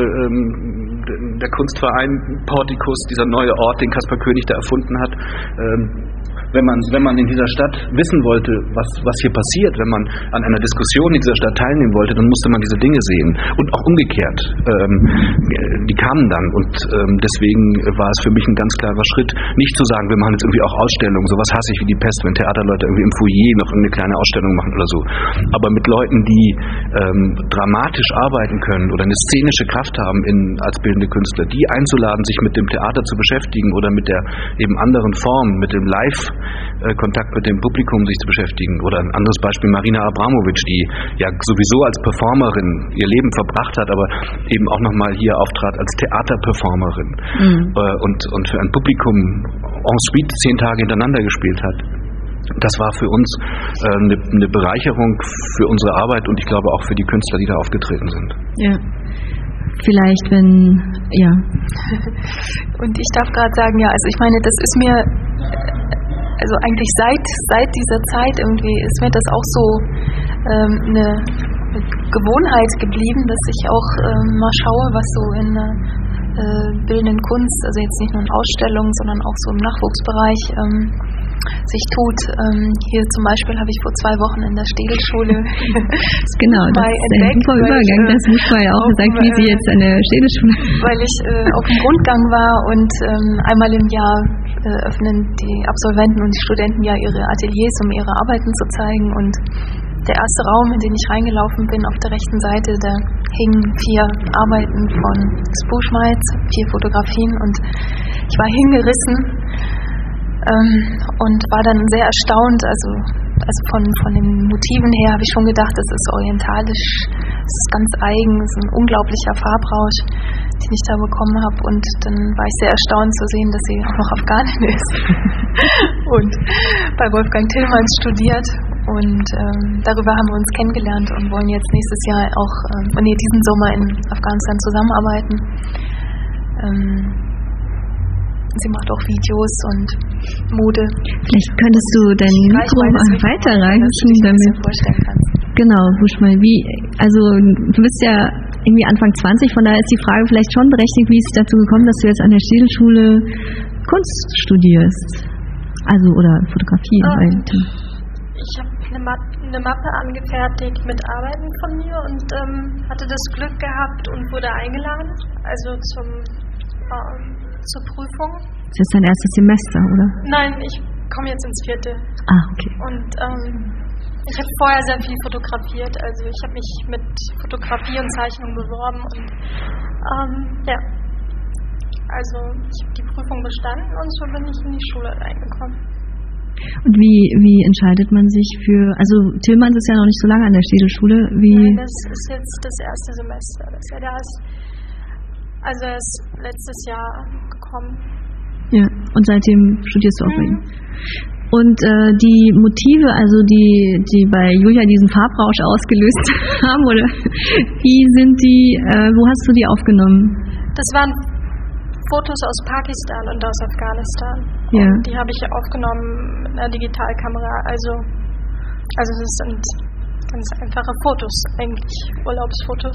äh, der Kunstverein Portikus, dieser neue Ort, den Kaspar König da erfunden hat, äh, Wenn man, wenn man in dieser Stadt wissen wollte, was, was hier passiert, wenn man an einer Diskussion in dieser Stadt teilnehmen wollte, dann musste man diese Dinge sehen. Und auch umgekehrt. Ähm, die kamen dann. Und ähm, deswegen war es für mich ein ganz klarer Schritt, nicht zu sagen, wir machen jetzt irgendwie auch Ausstellungen. Sowas hasse ich wie die Pest, wenn Theaterleute irgendwie im Foyer noch eine kleine Ausstellung machen oder so. Aber mit Leuten, die ähm, dramatisch arbeiten können oder eine szenische Kraft haben in, als bildende Künstler, die einzuladen, sich mit dem Theater zu beschäftigen oder mit der eben anderen Form, mit dem Live Kontakt mit dem Publikum sich zu beschäftigen. Oder ein anderes Beispiel, Marina Abramovic, die ja sowieso als Performerin ihr Leben verbracht hat, aber eben auch nochmal hier auftrat als Theaterperformerin mhm. und, und für ein Publikum en suite zehn Tage hintereinander gespielt hat. Das war für uns äh, eine, eine Bereicherung für unsere Arbeit und ich glaube auch für die Künstler, die da aufgetreten sind. Ja. Vielleicht, wenn, ja. Und ich darf gerade sagen, ja, also ich meine, das ist mir also eigentlich seit, seit dieser Zeit irgendwie ist mir das auch so ähm, eine, eine Gewohnheit geblieben, dass ich auch ähm, mal schaue, was so in der äh, bildenden Kunst, also jetzt nicht nur in Ausstellungen, sondern auch so im Nachwuchsbereich ähm, sich tut. Ähm, hier zum Beispiel habe ich vor zwei Wochen in der Städelschule genau, das ist ein super Übergang. Ich, das muss man ja auch gesagt, wie Sie jetzt an der Städelschule. Weil ich äh, auf dem Rundgang war und ähm, einmal im Jahr äh, öffnen die Absolventen und die Studenten ja ihre Ateliers, um ihre Arbeiten zu zeigen. Und der erste Raum, in den ich reingelaufen bin, auf der rechten Seite, da hingen vier Arbeiten von Spuschmeiz, vier Fotografien, und ich war hingerissen ähm, und war dann sehr erstaunt. Also, also von, von den Motiven her habe ich schon gedacht, das ist orientalisch, das ist ganz eigen, das ist ein unglaublicher Farbrausch, den ich da bekommen habe. Und dann war ich sehr erstaunt zu sehen, dass sie auch noch Afghanin ist und bei Wolfgang Tillmanns studiert. Und ähm, darüber haben wir uns kennengelernt und wollen jetzt nächstes Jahr auch, ähm, nee, diesen Sommer in Afghanistan zusammenarbeiten. Ähm, sie macht auch Videos und Mode. Vielleicht könntest du dein Mikro mal weiterreichen, damit du dir vorstellen kannst. Genau, Buschmann, wie, also du bist ja irgendwie Anfang zwanzig, von daher ist die Frage vielleicht schon berechtigt, wie ist es dazu gekommen, dass du jetzt an der Städelschule Kunst studierst? Also, oder Fotografie oh. eigentlich. Ich habe eine, Ma- eine Mappe angefertigt mit Arbeiten von mir und ähm, hatte das Glück gehabt und wurde eingeladen, also zum, ähm, zur Prüfung. Das ist dein erstes Semester, oder? Nein, ich komme jetzt ins vierte. Ah, okay. Und ähm, ich habe vorher sehr viel fotografiert, also ich habe mich mit Fotografie und Zeichnung beworben und ähm, ja, also ich habe die Prüfung bestanden und so bin ich in die Schule reingekommen. Und wie, wie entscheidet man sich für, also Tillmanns ist ja noch nicht so lange an der Städelschule, wie... Nein, das ist jetzt das erste Semester, das er da ist. Also er ist letztes Jahr gekommen. Ja, und seitdem studierst du auch mhm. bei ihm. Und äh, die Motive, also die, die bei Julia diesen Farbrausch ausgelöst haben, oder wie sind die, äh, wo hast du die aufgenommen? Das waren Fotos aus Pakistan und aus Afghanistan. Ja. Und die habe ich aufgenommen mit einer Digitalkamera. Also, also das sind ganz einfache Fotos, eigentlich Urlaubsfotos.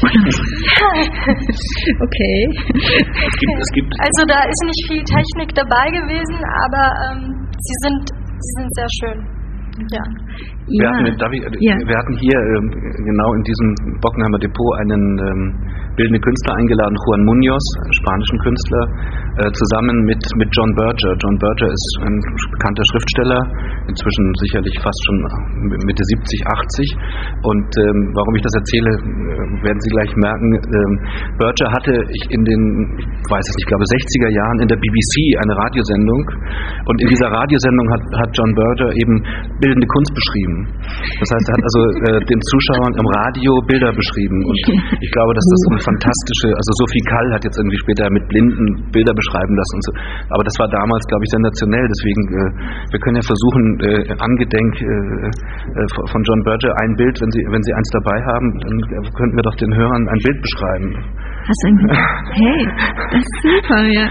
Okay. Es gibt, es gibt also da ist nicht viel Technik dabei gewesen, aber ähm, sie sind, sie sind sehr schön. Ja. Wir, Ja. hatten, darf ich, Ja. wir hatten hier ähm, genau in diesem Bockenheimer Depot einen ähm, bildenden Künstler eingeladen, Juan Munoz, einen spanischen Künstler, äh, zusammen mit, mit John Berger. John Berger ist ein bekannter Schriftsteller, inzwischen sicherlich fast schon Mitte siebzig, achtzig. Und ähm, warum ich das erzähle, äh, werden Sie gleich merken. Ähm, Berger hatte ich in den, ich weiß es nicht, ich glaube sechziger Jahren in der B B C eine Radiosendung. Und in dieser Radiosendung hat, hat John Berger eben bildende Kunst beschrieben. Das heißt, er hat also äh, den Zuschauern im Radio Bilder beschrieben. Und ich glaube, dass das eine fantastische, also Sophie Kall hat jetzt irgendwie später mit Blinden Bilder beschreiben lassen und so. Aber das war damals, glaube ich, sensationell. Deswegen, äh, wir können ja versuchen, äh, angedenk äh, äh, von John Berger ein Bild, wenn Sie, wenn Sie eins dabei haben, dann könnten wir doch den Hörern ein Bild beschreiben. Hast du ein Hey, das ist super, ja.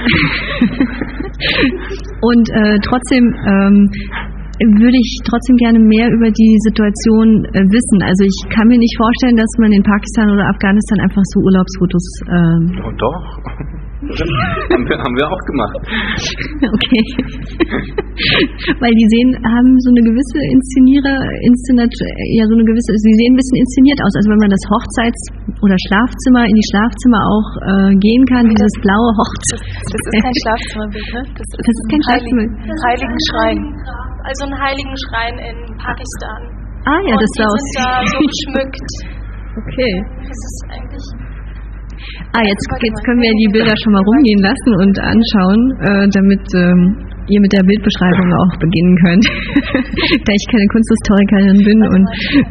Und äh, trotzdem ähm, würde ich trotzdem gerne mehr über die Situation äh, wissen. Also ich kann mir nicht vorstellen, dass man in Pakistan oder Afghanistan einfach so Urlaubsfotos... Ähm Oh, doch. haben, wir, haben wir auch gemacht. Okay. Weil die sehen, haben so eine gewisse Inszenierer, Inszenat, ja so eine gewisse, sie sehen ein bisschen inszeniert aus. Also wenn man das Hochzeits- oder Schlafzimmer, in die Schlafzimmer auch äh, gehen kann, dieses blaue Hochzeit. Das, das ist kein Schlafzimmerbild, ne? Das ist, Das ist kein Schlafzimmer. Das ist Heiligen ein Schrein. Heiligen- Also ein heiligen Schrein in Pakistan. Ah ja, und das die sah aus. sind da so geschmückt. Okay. Das ist eigentlich... Ah, jetzt, jetzt können wir die Bilder schon mal rumgehen lassen und anschauen, äh, damit ähm, ihr mit der Bildbeschreibung auch beginnen könnt. Da ich keine Kunsthistorikerin bin und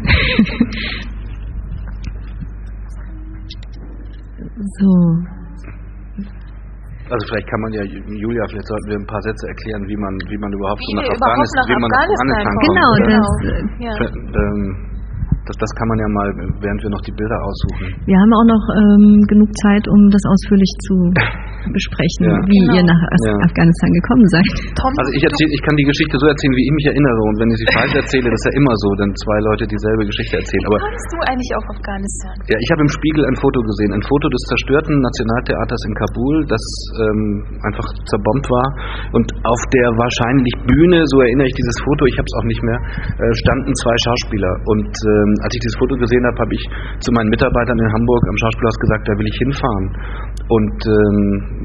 so. Also vielleicht kann man ja, Julia, vielleicht sollten wir ein paar Sätze erklären, wie man, wie man überhaupt Wie so nach wir überhaupt Afghanistan, nach wie man nach Afghanistan Afghanistan kommen. kommt. Genau, oder? das, Ja. Ähm, das, das kann man ja mal, während wir noch die Bilder aussuchen. Wir haben auch noch ähm, genug Zeit, um das ausführlich zu besprechen, ja. wie genau. ihr nach Af- ja. Afghanistan gekommen seid. Tom, also ich, erzähl, ich kann die Geschichte so erzählen, wie ich mich erinnere. Und wenn ich sie falsch erzähle, das ist ja immer so, dann zwei Leute dieselbe Geschichte erzählen. Aber wie kommst du eigentlich auf Afghanistan? Ja, ich habe im Spiegel ein Foto gesehen, ein Foto des zerstörten Nationaltheaters in Kabul, das ähm, einfach zerbombt war. Und auf der wahrscheinlich Bühne, so erinnere ich dieses Foto, ich habe es auch nicht mehr, äh, standen zwei Schauspieler. Und ähm, als ich dieses Foto gesehen habe, habe ich zu meinen Mitarbeitern in Hamburg am Schauspielhaus gesagt, da will ich hinfahren. Und ähm,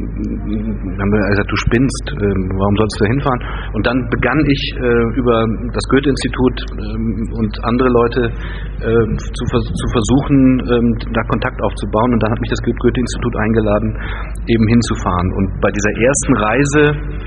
haben wir gesagt, du spinnst, äh, warum sollst du da hinfahren? Und dann begann ich äh, über das Goethe-Institut äh, und andere Leute äh, zu, vers- zu versuchen, äh, da Kontakt aufzubauen. Und dann hat mich das Goethe-Institut eingeladen, eben hinzufahren. Und bei dieser ersten Reise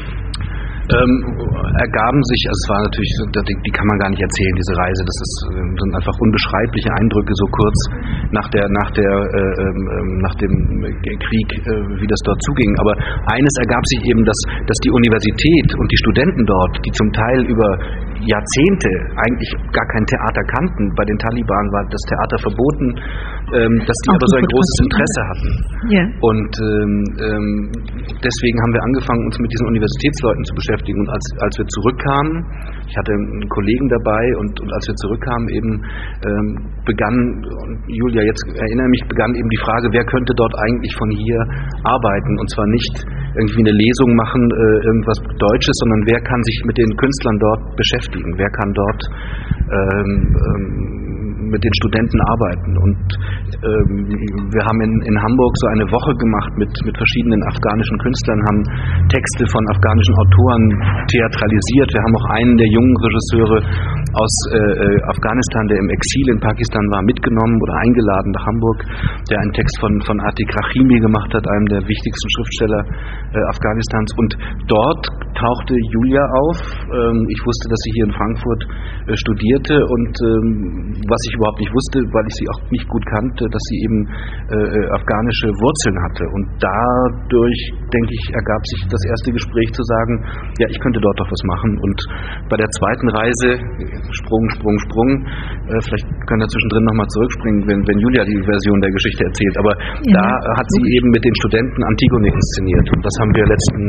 Ähm, ergaben sich, also es war natürlich, die, die kann man gar nicht erzählen, diese Reise, das ist, sind einfach unbeschreibliche Eindrücke, so kurz nach der, nach der, äh, äh, nach dem Krieg, äh, wie das dort zuging. Aber eines ergab sich eben, dass, dass die Universität und die Studenten dort, die zum Teil über Jahrzehnte eigentlich gar kein Theater kannten, bei den Taliban war das Theater verboten, ähm, dass die aber so ein großes Interesse hatten. Yeah. Und ähm, ähm, deswegen haben wir angefangen, uns mit diesen Universitätsleuten zu beschäftigen. Und als, als wir zurückkamen, ich hatte einen Kollegen dabei, und, und als wir zurückkamen, eben ähm, begann, Julia, jetzt erinnere mich, begann eben die Frage, wer könnte dort eigentlich von hier arbeiten? Und zwar nicht irgendwie eine Lesung machen, äh, irgendwas Deutsches, sondern wer kann sich mit den Künstlern dort beschäftigen? Wer kann dort ähm, ähm, mit den Studenten arbeiten? Und ähm, wir haben in, in Hamburg so eine Woche gemacht mit, mit verschiedenen afghanischen Künstlern, haben Texte von afghanischen Autoren theatralisiert. Wir haben auch einen der jungen Regisseure aus äh, Afghanistan, der im Exil in Pakistan war, mitgenommen oder eingeladen nach Hamburg, der einen Text von, von Atik Rahimi gemacht hat, einem der wichtigsten Schriftsteller äh, Afghanistans. Und dort tauchte Julia auf. Ähm, ich wusste, dass sie hier in Frankfurt äh, studierte, und ähm, was ich überhaupt nicht wusste, weil ich sie auch nicht gut kannte, dass sie eben äh, afghanische Wurzeln hatte. Und dadurch, denke ich, ergab sich das erste Gespräch zu sagen, ja, ich könnte dort doch was machen. Und bei der zweiten Reise, Sprung, Sprung, Sprung, äh, vielleicht können wir zwischendrin nochmal zurückspringen, wenn, wenn Julia die Version der Geschichte erzählt, aber ja, da hat sie eben mit den Studenten Antigone inszeniert. Und das haben wir letzten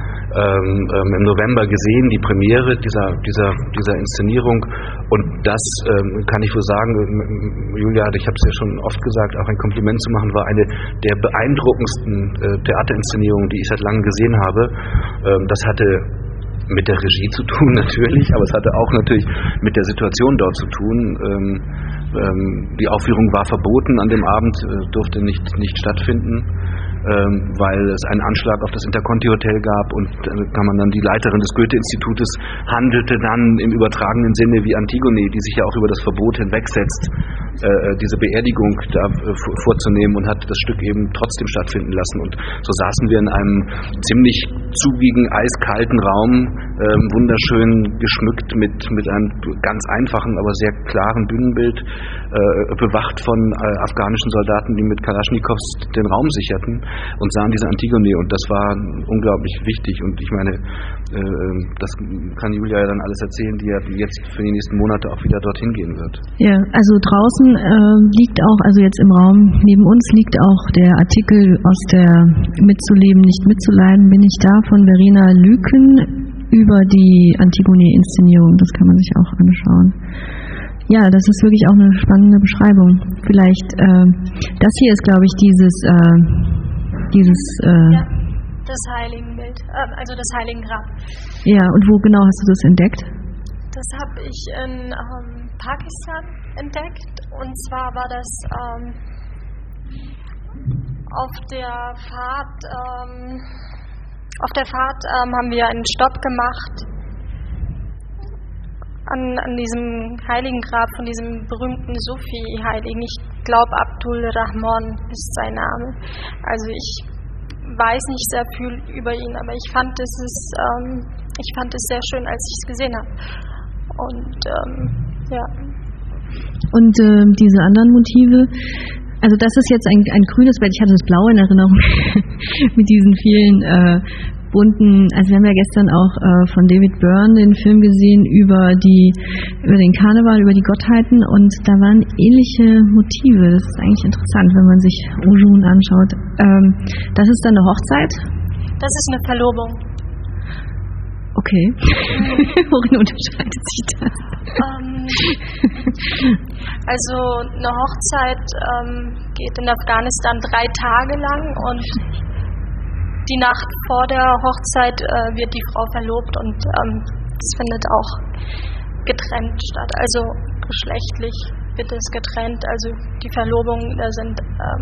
Ähm, ähm, im November gesehen, die Premiere dieser, dieser, dieser Inszenierung, und das ähm, kann ich wohl sagen, Julia, ich habe es ja schon oft gesagt, auch ein Kompliment zu machen, war eine der beeindruckendsten äh, Theaterinszenierungen, die ich seit langem gesehen habe. Ähm, das hatte mit der Regie zu tun natürlich, aber es hatte auch natürlich mit der Situation dort zu tun. Ähm, ähm, die Aufführung war verboten an dem Abend, äh, durfte nicht, nicht stattfinden, ähm, weil es einen Anschlag auf das Interconti-Hotel gab, und äh, kann man dann, die Leiterin des Goethe-Institutes handelte dann im übertragenen Sinne wie Antigone, die sich ja auch über das Verbot hinwegsetzt, äh, diese Beerdigung da äh, vorzunehmen, und hat das Stück eben trotzdem stattfinden lassen. Und so saßen wir in einem ziemlich zugigen, eiskalten Raum, äh, wunderschön geschmückt mit, mit einem ganz einfachen, aber sehr klaren Bühnenbild, äh, bewacht von äh, afghanischen Soldaten, die mit Kalaschnikows den Raum sicherten, und sahen diese Antigone, und das war unglaublich wichtig. Und ich meine, äh, das kann Julia ja dann alles erzählen, die ja jetzt für die nächsten Monate auch wieder dorthin gehen wird. Ja, also draußen äh, liegt auch, also jetzt im Raum neben uns liegt auch der Artikel aus der Mitzuleben, nicht mitzuleiden, bin ich da, von Verena Lüken über die Antigone-Inszenierung. Das kann man sich auch anschauen. Ja, das ist wirklich auch eine spannende Beschreibung. Vielleicht, äh, das hier ist, glaube ich, dieses, äh, dieses, äh, ja, das Heiligenbild, äh, also das Heiligengrab. Ja, und wo genau hast du das entdeckt? Das habe ich in ähm, Pakistan entdeckt, und zwar war das ähm, auf der Fahrt, ähm, auf der Fahrt ähm, haben wir einen Stopp gemacht An, an diesem Heiligengrab von diesem berühmten Sufi-Heiligen. Ich glaube, Abdul Rahman ist sein Name. Also ich weiß nicht sehr viel über ihn, aber ich fand es, ist, ähm, ich fand es sehr schön, als ich es gesehen habe. Und ähm, ja. Und äh, diese anderen Motive, also das ist jetzt ein, ein grünes Bild, ich hatte das Blau in Erinnerung mit diesen vielen äh, bunten, also wir haben ja gestern auch äh, von David Byrne den Film gesehen über die über den Karneval, über die Gottheiten, und da waren ähnliche Motive. Das ist eigentlich interessant, wenn man sich Ojun anschaut. Ähm, das ist dann eine Hochzeit? Das ist eine Verlobung. Okay. Worin unterscheidet sich das? Ähm, also eine Hochzeit ähm, geht in Afghanistan drei Tage lang, und die Nacht vor der Hochzeit äh, wird die Frau verlobt, und ähm, das findet auch getrennt statt. Also geschlechtlich wird es getrennt. Also die Verlobung, da sind ähm,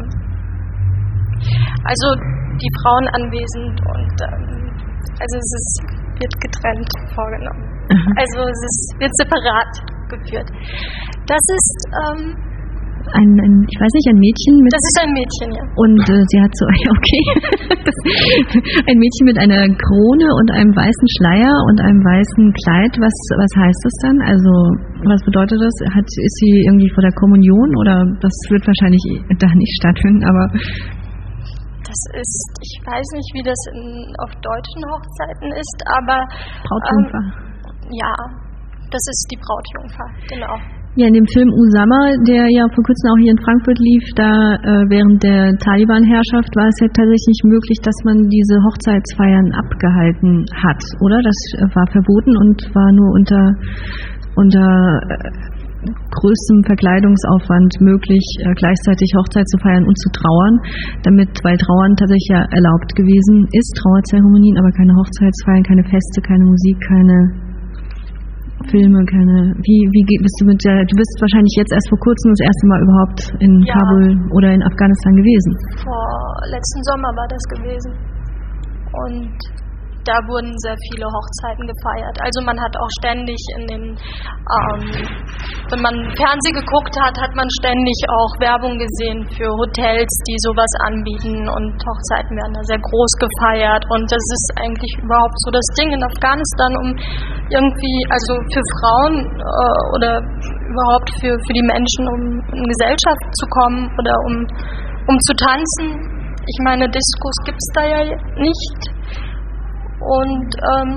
also die Frauen anwesend, und ähm, also es ist, wird getrennt vorgenommen. Mhm. Also es ist, wird separat geführt. Das ist ähm, ein, ein, ich weiß nicht, ein Mädchen mit... Das ist ein Mädchen, ja. Und äh, sie hat so, ja, okay, ein Mädchen mit einer Krone und einem weißen Schleier und einem weißen Kleid. Was, was heißt das dann? Also, was bedeutet das? Hat, ist sie irgendwie vor der Kommunion, oder das wird wahrscheinlich da nicht stattfinden, aber... Das ist, ich weiß nicht, wie das in, auf deutschen Hochzeiten ist, aber... Brautjungfer. Ähm, ja, das ist die Brautjungfer, genau. Ja, in dem Film Usama, der ja vor kurzem auch hier in Frankfurt lief, da äh, während der Taliban-Herrschaft war es ja tatsächlich möglich, dass man diese Hochzeitsfeiern abgehalten hat, oder? Das äh, war verboten und war nur unter, unter äh, größtem Verkleidungsaufwand möglich, äh, gleichzeitig Hochzeit zu feiern und zu trauern, damit, weil Trauern tatsächlich ja erlaubt gewesen ist, Trauerzeremonien, aber keine Hochzeitsfeiern, keine Feste, keine Musik, keine Filme, keine. Wie, wie bist du mit der, du bist wahrscheinlich jetzt erst vor kurzem das erste Mal überhaupt in ja. Kabul oder in Afghanistan gewesen? Vor letzten Sommer war das gewesen. Und da wurden sehr viele Hochzeiten gefeiert. Also man hat auch ständig in den, ähm, wenn man Fernsehen geguckt hat, hat man ständig auch Werbung gesehen für Hotels, die sowas anbieten, und Hochzeiten werden da sehr groß gefeiert, und das ist eigentlich überhaupt so das Ding in Afghanistan, um irgendwie, also für Frauen äh, oder überhaupt für, für die Menschen, um in Gesellschaft zu kommen oder um, um zu tanzen. Ich meine, Diskos gibt es da ja nicht. Und ähm,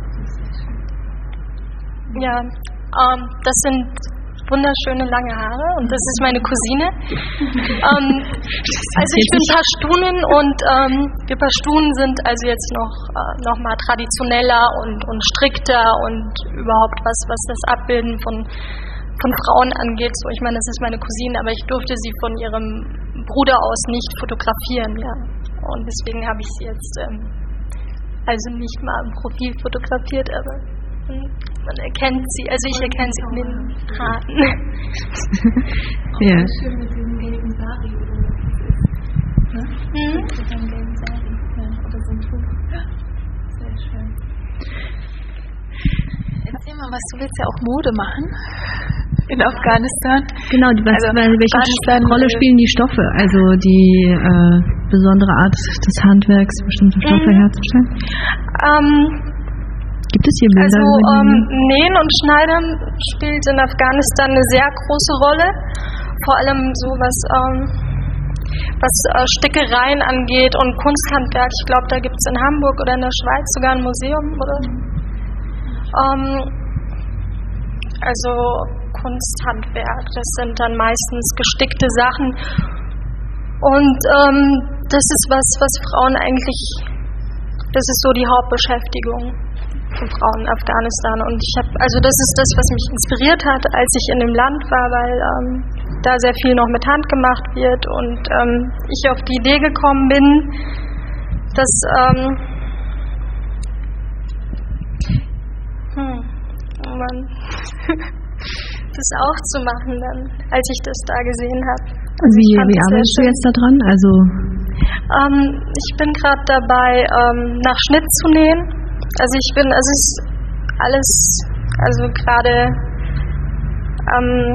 ja, ähm, das sind wunderschöne lange Haare, und das ist meine Cousine. ähm, also ich bin Pashtunin, und ähm, wir Pashtunen sind also jetzt noch, äh, noch mal traditioneller und, und strikter und überhaupt was, was das Abbilden von, von Frauen angeht. So, ich meine, das ist meine Cousine, aber ich durfte sie von ihrem Bruder aus nicht fotografieren, ja. Und deswegen habe ich sie jetzt ähm, also nicht mal im Profil fotografiert, aber man erkennt sie, also ich erkenne sie in den Haaren. Ja. Schön mit diesem gelben Sari, oder was das ist. Ne? Mhm. Mit einem gelben Sari, ja, oder so ein Tuch. Sehr schön. Erzähl mal was, du willst ja auch Mode machen in Afghanistan. Genau, was, also, welche Afghanistan, Rolle spielen die Stoffe, also die äh, besondere Art des Handwerks, bestimmte Stoffe mhm. herzustellen? Ähm, Gibt es hier Bilder? Also ähm, Nähen und Schneidern spielt in Afghanistan eine sehr große Rolle, vor allem so was, ähm, was äh, Stickereien angeht und Kunsthandwerk. Ich glaube, da gibt es in Hamburg oder in der Schweiz sogar ein Museum, oder? Ähm, also Kunsthandwerk, das sind dann meistens gestickte Sachen, und ähm, das ist was, was Frauen eigentlich, das ist so die Hauptbeschäftigung von Frauen in Afghanistan. Und ich habe, also das ist das, was mich inspiriert hat, als ich in dem Land war, weil ähm, da sehr viel noch mit Hand gemacht wird, und ähm, ich auf die Idee gekommen bin, dass ähm, hm, oh Mann, das auch zu machen dann, als ich das da gesehen habe. Also wie wie arbeitest du jetzt da dran? Also ähm, ich bin gerade dabei, ähm, nach Schnitt zu nähen. Also ich bin, also es ist alles, also gerade ähm,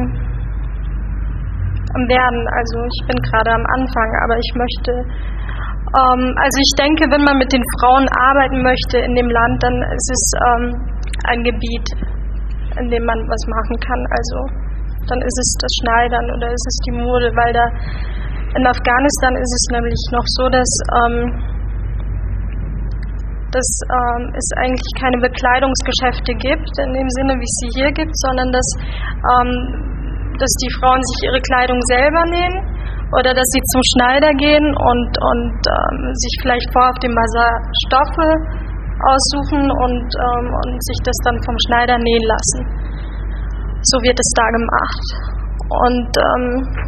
am Werden. Also ich bin gerade am Anfang, aber ich möchte, ähm, also ich denke, wenn man mit den Frauen arbeiten möchte in dem Land, dann ist es ähm, ein Gebiet, in dem man was machen kann. Also dann ist es das Schneidern oder ist es die Mode, weil da in Afghanistan ist es nämlich noch so, dass ähm, dass ähm, es eigentlich keine Bekleidungsgeschäfte gibt, in dem Sinne, wie es sie hier gibt, sondern dass, ähm, dass die Frauen sich ihre Kleidung selber nähen oder dass sie zum Schneider gehen und, und ähm, sich vielleicht vorher auf dem Bazar Stoffe aussuchen und, ähm, und sich das dann vom Schneider nähen lassen. So wird es da gemacht. Und ähm,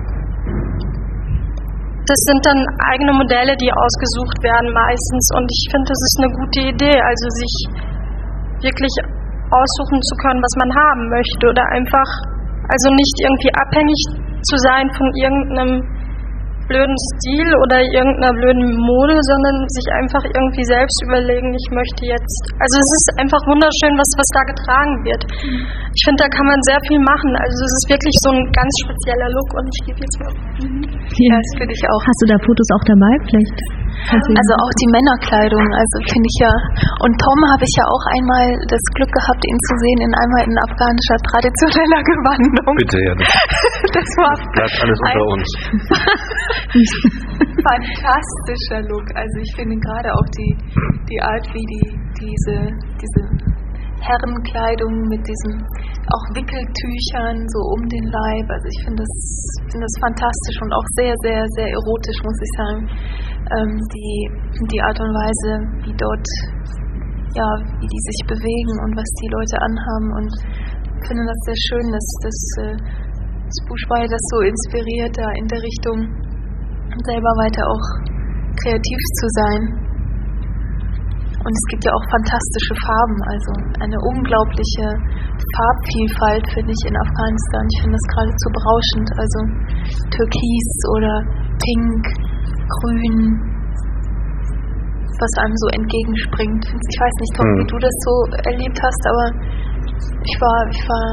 das sind dann eigene Modelle, die ausgesucht werden meistens. Und ich finde, das ist eine gute Idee, also sich wirklich aussuchen zu können, was man haben möchte. Oder einfach, also nicht irgendwie abhängig zu sein von irgendeinem blöden Stil oder irgendeiner blöden Mode, sondern sich einfach irgendwie selbst überlegen, ich möchte jetzt, also es ist einfach wunderschön, was, was da getragen wird. Mhm. Ich finde, da kann man sehr viel machen, also es ist wirklich so ein ganz spezieller Look und ich gebe jetzt mal. Mhm. Ja, das finde ich auch. Hast du da Fotos auch dabei vielleicht? Also auch die Männerkleidung, also finde ich ja, und Tom habe ich ja auch einmal das Glück gehabt, ihn zu sehen in einmal in afghanischer traditioneller Gewandung. Bitte, ja. Das, das war bleibt alles unter uns. Fantastischer Look. Also ich finde gerade auch die, die Art, wie die diese, diese Herrenkleidung mit diesen auch Wickeltüchern so um den Leib. Also ich finde das, finde das fantastisch und auch sehr, sehr, sehr erotisch, muss ich sagen. Ähm, die, die Art und Weise, wie dort, ja, wie die sich bewegen und was die Leute anhaben, und ich finde das sehr schön, dass das, das Bushwai das so inspiriert, da in der Richtung selber weiter auch kreativ zu sein. Und es gibt ja auch fantastische Farben, also eine unglaubliche Farbvielfalt, finde ich, in Afghanistan. Ich finde das geradezu berauschend, also Türkis oder Pink, Grün, was einem so entgegenspringt. Ich weiß nicht, Tom, wie du das so erlebt hast, aber ich war, ich war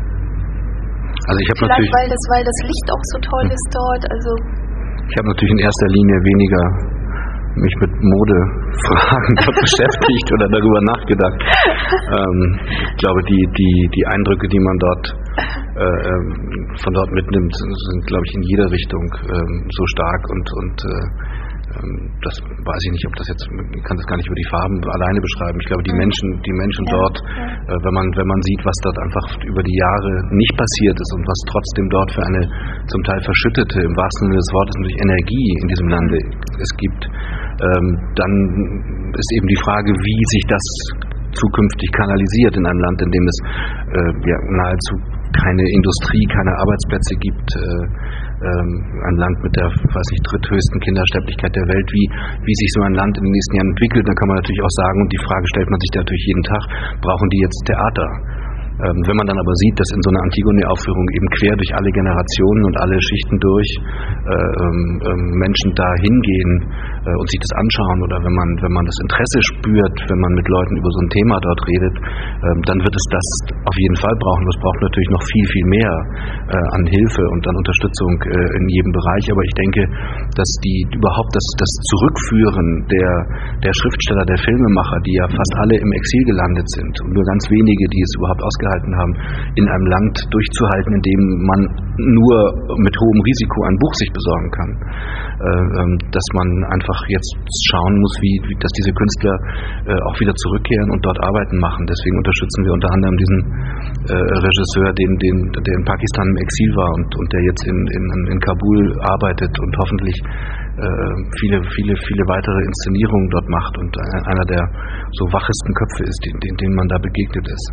also ich habe vielleicht, natürlich, weil das, weil das Licht auch so toll ist dort, also ich habe natürlich in erster Linie weniger mich mit Modefragen dort beschäftigt oder darüber nachgedacht. Ähm, ich glaube, die, die, die Eindrücke, die man dort äh, von dort mitnimmt, sind, glaube ich, in jeder Richtung ähm, so stark und, und äh, das weiß ich nicht, ob das jetzt, ich kann das gar nicht über die Farben alleine beschreiben. Ich glaube, die Menschen, die Menschen ja, dort, ja. Äh, wenn man, wenn man sieht, was dort einfach über die Jahre nicht passiert ist und was trotzdem dort für eine zum Teil verschüttete, im wahrsten Sinne des Wortes, natürlich Energie in diesem Lande es gibt, ähm, dann ist eben die Frage, wie sich das zukünftig kanalisiert in einem Land, in dem es äh, ja, nahezu keine Industrie, keine Arbeitsplätze gibt, äh, ein Land mit der, weiß ich, dritthöchsten Kindersterblichkeit der Welt, wie, wie sich so ein Land in den nächsten Jahren entwickelt, dann kann man natürlich auch sagen, und die Frage stellt man sich natürlich jeden Tag, brauchen die jetzt Theater? Ähm, wenn man dann aber sieht, dass in so einer Antigone-Aufführung eben quer durch alle Generationen und alle Schichten durch äh, äh, Menschen da hingehen äh, und sich das anschauen, oder wenn man, wenn man das Interesse spürt, wenn man mit Leuten über so ein Thema dort redet, äh, dann wird es das auf jeden Fall brauchen. Es braucht natürlich noch viel, viel mehr äh, an Hilfe und an Unterstützung äh, in jedem Bereich, aber ich denke, dass die überhaupt das, das Zurückführen der, der Schriftsteller, der Filmemacher, die ja fast alle im Exil gelandet sind und nur ganz wenige, die es überhaupt ausgehalten haben, in einem Land durchzuhalten, in dem man nur mit hohem Risiko ein Buch sich besorgen kann. Äh, dass man einfach jetzt schauen muss, wie, wie dass diese Künstler äh, auch wieder zurückkehren und dort Arbeiten machen. Deswegen unterstützen wir unter anderem diesen äh, Regisseur, den, den, der in Pakistan im Exil war und, und der jetzt in, in, in Kabul arbeitet und hoffentlich äh, viele, viele, viele weitere Inszenierungen dort macht und einer der so wachesten Köpfe ist, den, den, denen man da begegnet ist.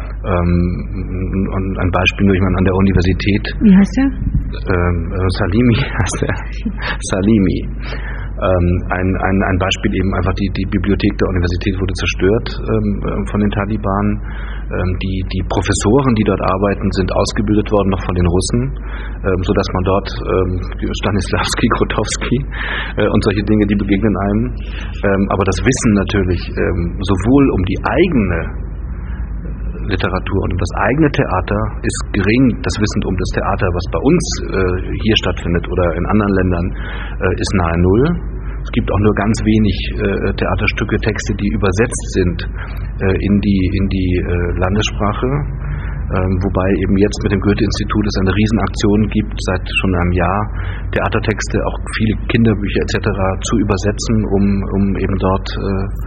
Ähm, und ein Beispiel nur, ich meine, an der Universität. Wie heißt der? Ähm, Salimi heißt der. Salimi. Ähm, ein, ein, ein Beispiel eben einfach, die, die Bibliothek der Universität wurde zerstört ähm, von den Taliban. Ähm, die, die Professoren, die dort arbeiten, sind ausgebildet worden noch von den Russen, ähm, sodass man dort ähm, Stanislavski, Grotowski äh, und solche Dinge, die begegnen einem. Ähm, aber das Wissen natürlich ähm, sowohl um die eigene Literatur und das eigene Theater ist gering. Das Wissen um das Theater, was bei uns äh, hier stattfindet oder in anderen Ländern, äh, ist nahe Null. Es gibt auch nur ganz wenig äh, Theaterstücke, Texte, die übersetzt sind äh, in die, in die äh, Landessprache. Ähm, wobei eben jetzt mit dem Goethe-Institut es eine Riesenaktion gibt, seit schon einem Jahr, Theatertexte, auch viele Kinderbücher et cetera zu übersetzen, um, um eben dort äh,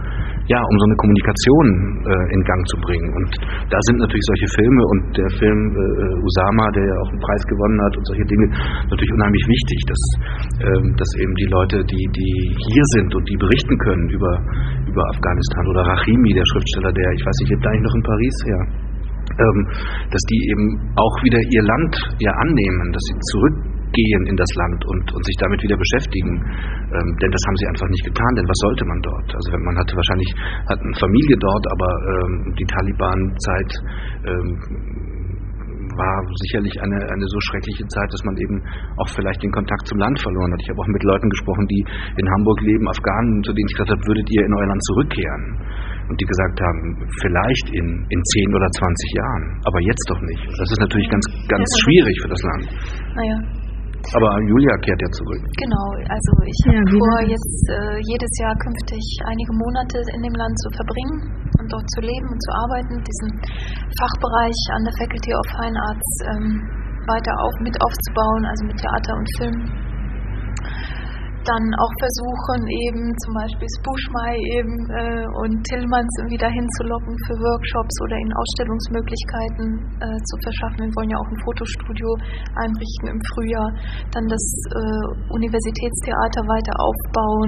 ja, um so eine Kommunikation äh, in Gang zu bringen. Und da sind natürlich solche Filme und der Film äh, Usama, der ja auch einen Preis gewonnen hat und solche Dinge, natürlich unheimlich wichtig, dass, ähm, dass eben die Leute, die, die hier sind und die berichten können über, über Afghanistan, oder Rahimi, der Schriftsteller, der, ich weiß nicht, lebt eigentlich noch in Paris, ja, ähm, dass die eben auch wieder ihr Land ja annehmen, dass sie zurück gehen in das Land und, und sich damit wieder beschäftigen, ähm, denn das haben sie einfach nicht getan, denn was sollte man dort? Also wenn man hatte wahrscheinlich, hat eine Familie dort, aber ähm, die Taliban-Zeit ähm, war sicherlich eine, eine so schreckliche Zeit, dass man eben auch vielleicht den Kontakt zum Land verloren hat. Ich habe auch mit Leuten gesprochen, die in Hamburg leben, Afghanen, zu denen ich gesagt habe, würdet ihr in euer Land zurückkehren? Und die gesagt haben, vielleicht in, in zehn oder zwanzig Jahren, aber jetzt doch nicht. Das ist natürlich ganz, ganz schwierig für das Land. Naja. Aber Julia kehrt ja zurück. Genau, also ich Ja, habe wie vor, war das? jetzt äh, jedes Jahr künftig einige Monate in dem Land zu verbringen und dort zu leben und zu arbeiten, diesen Fachbereich an der Faculty of Fine Arts ähm, weiter auf, mit aufzubauen, also mit Theater und Film. Dann auch versuchen, eben zum Beispiel Spuschmai eben äh, und Tillmanns wieder hinzulocken für Workshops oder ihnen Ausstellungsmöglichkeiten äh, zu verschaffen. Wir wollen ja auch ein Fotostudio einrichten im Frühjahr. Dann das äh, Universitätstheater weiter aufbauen.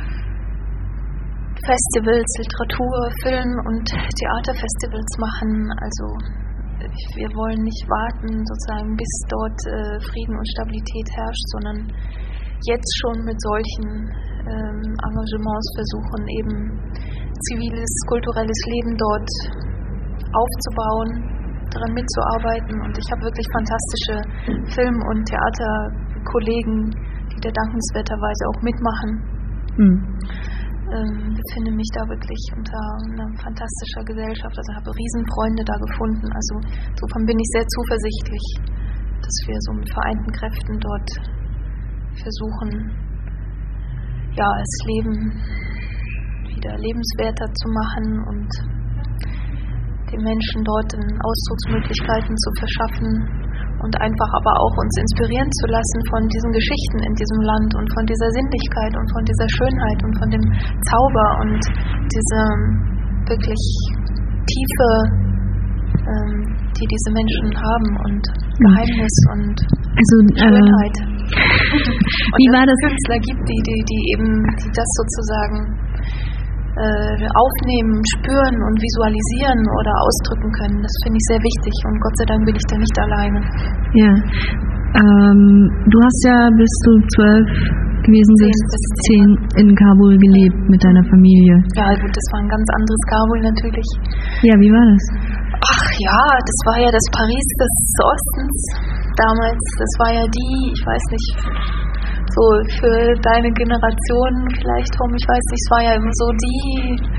Festivals, Literatur, Film und Theaterfestivals machen. Also wir wollen nicht warten, sozusagen, bis dort äh, Frieden und Stabilität herrscht, sondern jetzt schon mit solchen ähm, Engagements versuchen, eben ziviles, kulturelles Leben dort aufzubauen, daran mitzuarbeiten. Und ich habe wirklich fantastische Film- und Theaterkollegen, die da dankenswerterweise auch mitmachen. Mhm. Ähm, befinde mich da wirklich unter einer fantastischen Gesellschaft, also habe Riesenfreunde da gefunden. Also insofern bin ich sehr zuversichtlich, dass wir so mit vereinten Kräften dort versuchen, ja, das Leben wieder lebenswerter zu machen und den Menschen dort Ausdrucksmöglichkeiten zu verschaffen und einfach aber auch uns inspirieren zu lassen von diesen Geschichten in diesem Land und von dieser Sinnlichkeit und von dieser Schönheit und von dem Zauber und dieser wirklich Tiefe, ähm, die diese Menschen haben und Geheimnis und Also, Schönheit. Äh, und wie dass war es das? Künstler gibt, die, die, die eben die das sozusagen äh, aufnehmen, spüren und visualisieren oder ausdrücken können. Das finde ich sehr wichtig und Gott sei Dank bin ich da nicht alleine. Ja. Ähm, du hast ja bis du zwölf gewesen Zehn bist, bis zehn in Kabul gelebt mit deiner Familie. Ja gut, das war ein ganz anderes Kabul natürlich. Ja, wie war das? Ach ja, das war ja das Paris des Ostens damals. Das war ja die, ich weiß nicht, so für deine Generation vielleicht, Tom, ich weiß nicht, es war ja immer so die,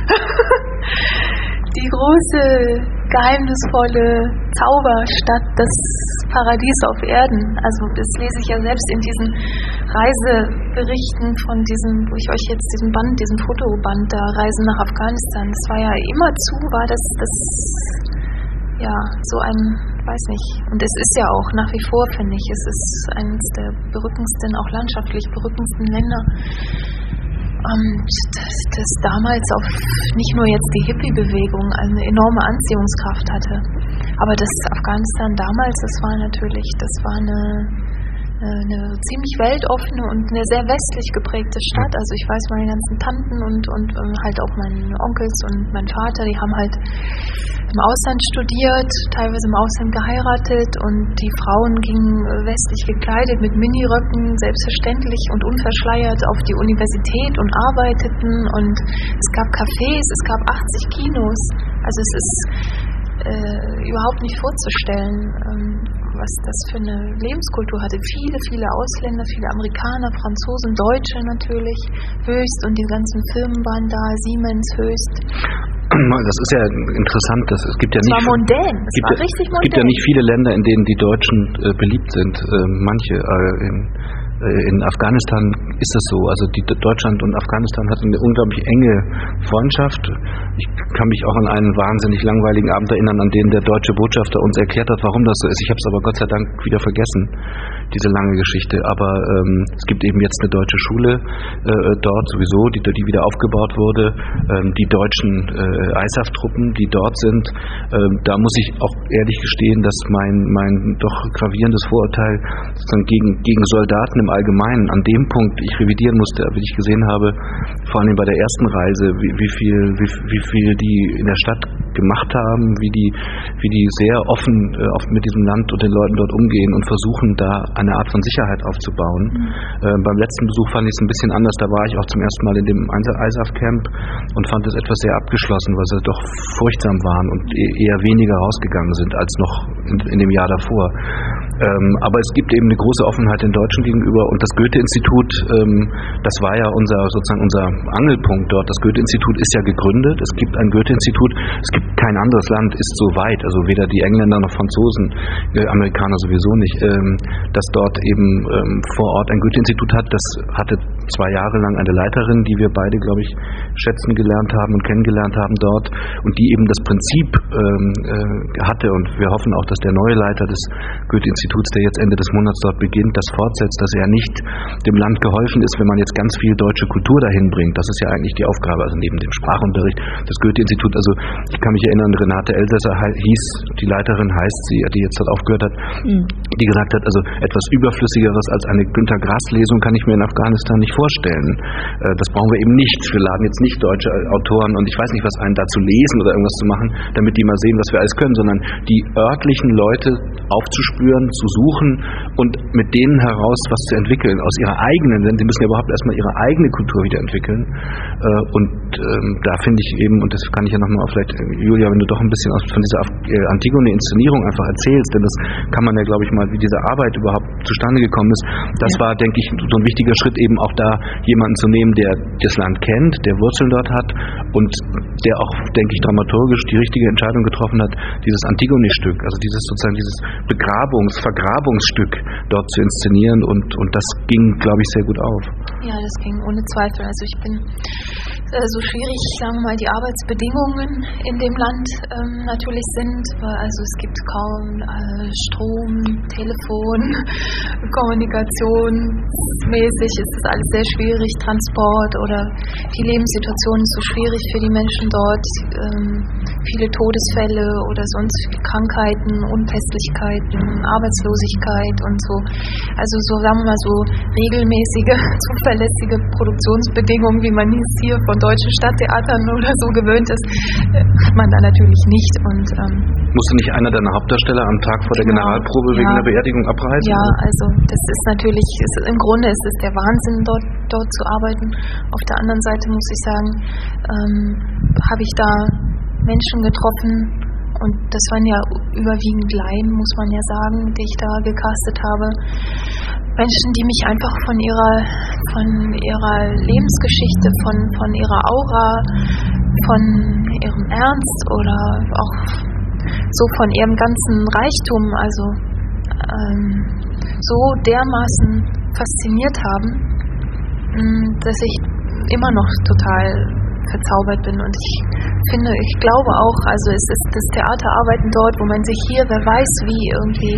die große, geheimnisvolle Zauberstadt, das Paradies auf Erden. Also das lese ich ja selbst in diesen Reiseberichten von diesem, wo ich euch jetzt diesen Band, diesen Fotoband da, Reisen nach Afghanistan, das war ja immerzu, war das, das ja, so ein, weiß nicht, und es ist ja auch nach wie vor, finde ich, es ist eines der berückendsten, auch landschaftlich berückendsten Länder. Und das, das damals auf nicht nur jetzt die Hippie-Bewegung eine enorme Anziehungskraft hatte, aber das Afghanistan damals, das war natürlich, das war eine, eine ziemlich weltoffene und eine sehr westlich geprägte Stadt. Also ich weiß, meine ganzen Tanten und, und halt auch meine Onkels und mein Vater, die haben halt im Ausland studiert, teilweise im Ausland geheiratet und die Frauen gingen westlich gekleidet mit Miniröcken, selbstverständlich und unverschleiert auf die Universität und arbeiteten und es gab Cafés, es gab achtzig Kinos. Also es ist äh, überhaupt nicht vorzustellen, ähm, was das für eine Lebenskultur hatte. Viele, viele Ausländer, viele Amerikaner, Franzosen, Deutsche natürlich, Höchst und die ganzen Firmen waren da, Siemens, Höchst. Das ist ja interessant, dass es gibt ja nicht, es war mondän, es gibt war ja, richtig es mondän. gibt ja nicht viele Länder, in denen die Deutschen äh, beliebt sind. Äh, manche äh, in, äh, in Afghanistan ist das so. Also die, Deutschland und Afghanistan hatten eine unglaublich enge Freundschaft. Ich kann mich auch an einen wahnsinnig langweiligen Abend erinnern, an dem der deutsche Botschafter uns erklärt hat, warum das so ist. Ich habe es aber Gott sei Dank wieder vergessen. diese lange Geschichte. Aber ähm, es gibt eben jetzt eine deutsche Schule äh, dort sowieso, die, die wieder aufgebaut wurde. Ähm, die deutschen äh, I S A F-Truppen, die dort sind, ähm, da muss ich auch ehrlich gestehen, dass mein, mein doch gravierendes Vorurteil sozusagen gegen, gegen Soldaten im Allgemeinen an dem Punkt ich revidieren musste, wie ich gesehen habe, vor allem bei der ersten Reise, wie, wie viel, wie, wie viel die in der Stadt gemacht haben, wie die, wie die sehr offen äh, oft mit diesem Land und den Leuten dort umgehen und versuchen, da eine Art von Sicherheit aufzubauen. Mhm. Äh, beim letzten Besuch fand ich es ein bisschen anders, da war ich auch zum ersten Mal in dem I S A F-Camp und fand es etwas sehr abgeschlossen, weil sie doch furchtsam waren und eher weniger rausgegangen sind als noch in, in dem Jahr davor. Ähm, aber es gibt eben eine große Offenheit den Deutschen gegenüber und das Goethe-Institut, ähm, das war ja unser sozusagen unser Angelpunkt dort. Das Goethe-Institut ist ja gegründet. Es gibt ein Goethe-Institut. Es gibt kein anderes Land ist so weit, also weder die Engländer noch Franzosen, äh, Amerikaner sowieso nicht, ähm, dass dort eben ähm, vor Ort ein Goethe-Institut hat. Das hatte zwei Jahre lang eine Leiterin, die wir beide, glaube ich, schätzen gelernt haben und kennengelernt haben dort und die eben das Prinzip ähm, äh, hatte und wir hoffen auch, dass der neue Leiter des Goethe-Instituts, der jetzt Ende des Monats dort beginnt, das fortsetzt, dass er nicht dem Land geholfen ist, wenn man jetzt ganz viel deutsche Kultur dahin bringt. Das ist ja eigentlich die Aufgabe, also neben dem Sprachunterricht, das Goethe-Institut, also ich kann mich erinnern, Renate Elsässer hieß, die Leiterin heißt sie, die jetzt dort aufgehört hat, mhm. die gesagt hat, also etwas Überflüssigeres als eine Günter-Grass-Lesung kann ich mir in Afghanistan nicht vorstellen. Das brauchen wir eben nicht. Wir laden jetzt nicht deutsche Autoren und ich weiß nicht, was einen dazu lesen oder irgendwas zu machen, damit die mal sehen, was wir alles können, sondern die örtlichen Leute aufzuspüren, zu suchen und mit denen heraus was zu entwickeln, aus ihrer eigenen, denn sie müssen ja überhaupt erstmal ihre eigene Kultur wieder entwickeln. Und ähm, da finde ich eben, und das kann ich ja nochmal vielleicht, Julia, wenn du doch ein bisschen von dieser Antigone-Inszenierung einfach erzählst, denn das kann man ja, glaube ich mal, wie diese Arbeit überhaupt zustande gekommen ist, das ja. war, denke ich, so ein wichtiger Schritt eben auch da, jemanden zu nehmen, der das Land kennt, der Wurzeln dort hat und der auch, denke ich, dramaturgisch die richtige Entscheidung getroffen hat, dieses Antigone-Stück, also dieses sozusagen dieses Begrabungs-, Vergrabungsstück dort zu inszenieren und, und das ging, glaube ich, sehr gut auf. Ja, das ging ohne Zweifel. Also ich bin äh, so schwierig, sagen wir mal, die Arbeitsbedingungen in dem Land ähm, natürlich sind, weil also es gibt kaum äh, Strom, Telefon, Kommunikation, mäßig ist das alles sehr schwierig, Transport oder die Lebenssituation ist so schwierig für die Menschen dort, ähm, viele Todesfälle oder sonst viele Krankheiten, Unpässlichkeiten, Arbeitslosigkeit und so. Also so, sagen wir mal, so regelmäßige, zuverlässige Produktionsbedingungen, wie man es hier von deutschen Stadttheatern oder so gewöhnt ist, hat man da natürlich nicht. Und ähm, musste nicht einer deiner Hauptdarsteller am Tag vor der genau, Generalprobe wegen ja, der Beerdigung abreisen? Ja, also das ist natürlich, ist, im Grunde ist es der Wahnsinn, dort, dort zu arbeiten. Auf der anderen Seite muss ich sagen, ähm, habe ich da Menschen getroffen, und das waren ja überwiegend Laien, muss man ja sagen, die ich da gecastet habe. Menschen, die mich einfach von ihrer, von ihrer Lebensgeschichte, von, von ihrer Aura, von ihrem Ernst oder auch so von ihrem ganzen Reichtum, also ähm, so dermaßen fasziniert haben, dass ich immer noch total verzaubert bin und ich finde, ich glaube auch, also es ist das Theaterarbeiten dort, wo man sich hier, wer weiß wie, irgendwie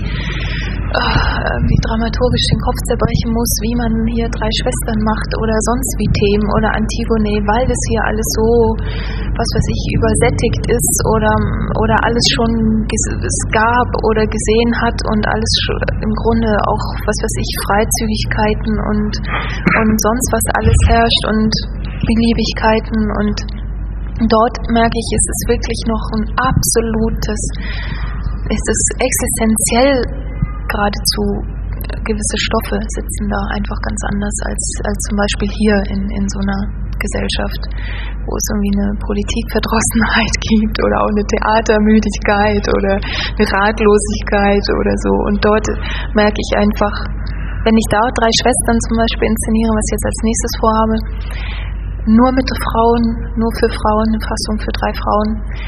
äh, wie dramaturgisch den Kopf zerbrechen muss, wie man hier drei Schwestern macht oder sonst wie Themen oder Antigone, weil das hier alles so, was weiß ich, übersättigt ist oder, oder alles schon es gab oder gesehen hat und alles im Grunde auch, was weiß ich, Freizügigkeiten und, und sonst was alles herrscht und Beliebigkeiten und dort merke ich, es ist wirklich noch ein absolutes, es ist existenziell geradezu, gewisse Stoffe sitzen da einfach ganz anders als, als zum Beispiel hier in, in so einer Gesellschaft, wo es irgendwie eine Politikverdrossenheit gibt oder auch eine Theatermüdigkeit oder eine Ratlosigkeit oder so und dort merke ich einfach, wenn ich da drei Schwestern zum Beispiel inszeniere, was ich jetzt als nächstes vorhabe, nur mit Frauen, nur für Frauen, eine Fassung für drei Frauen,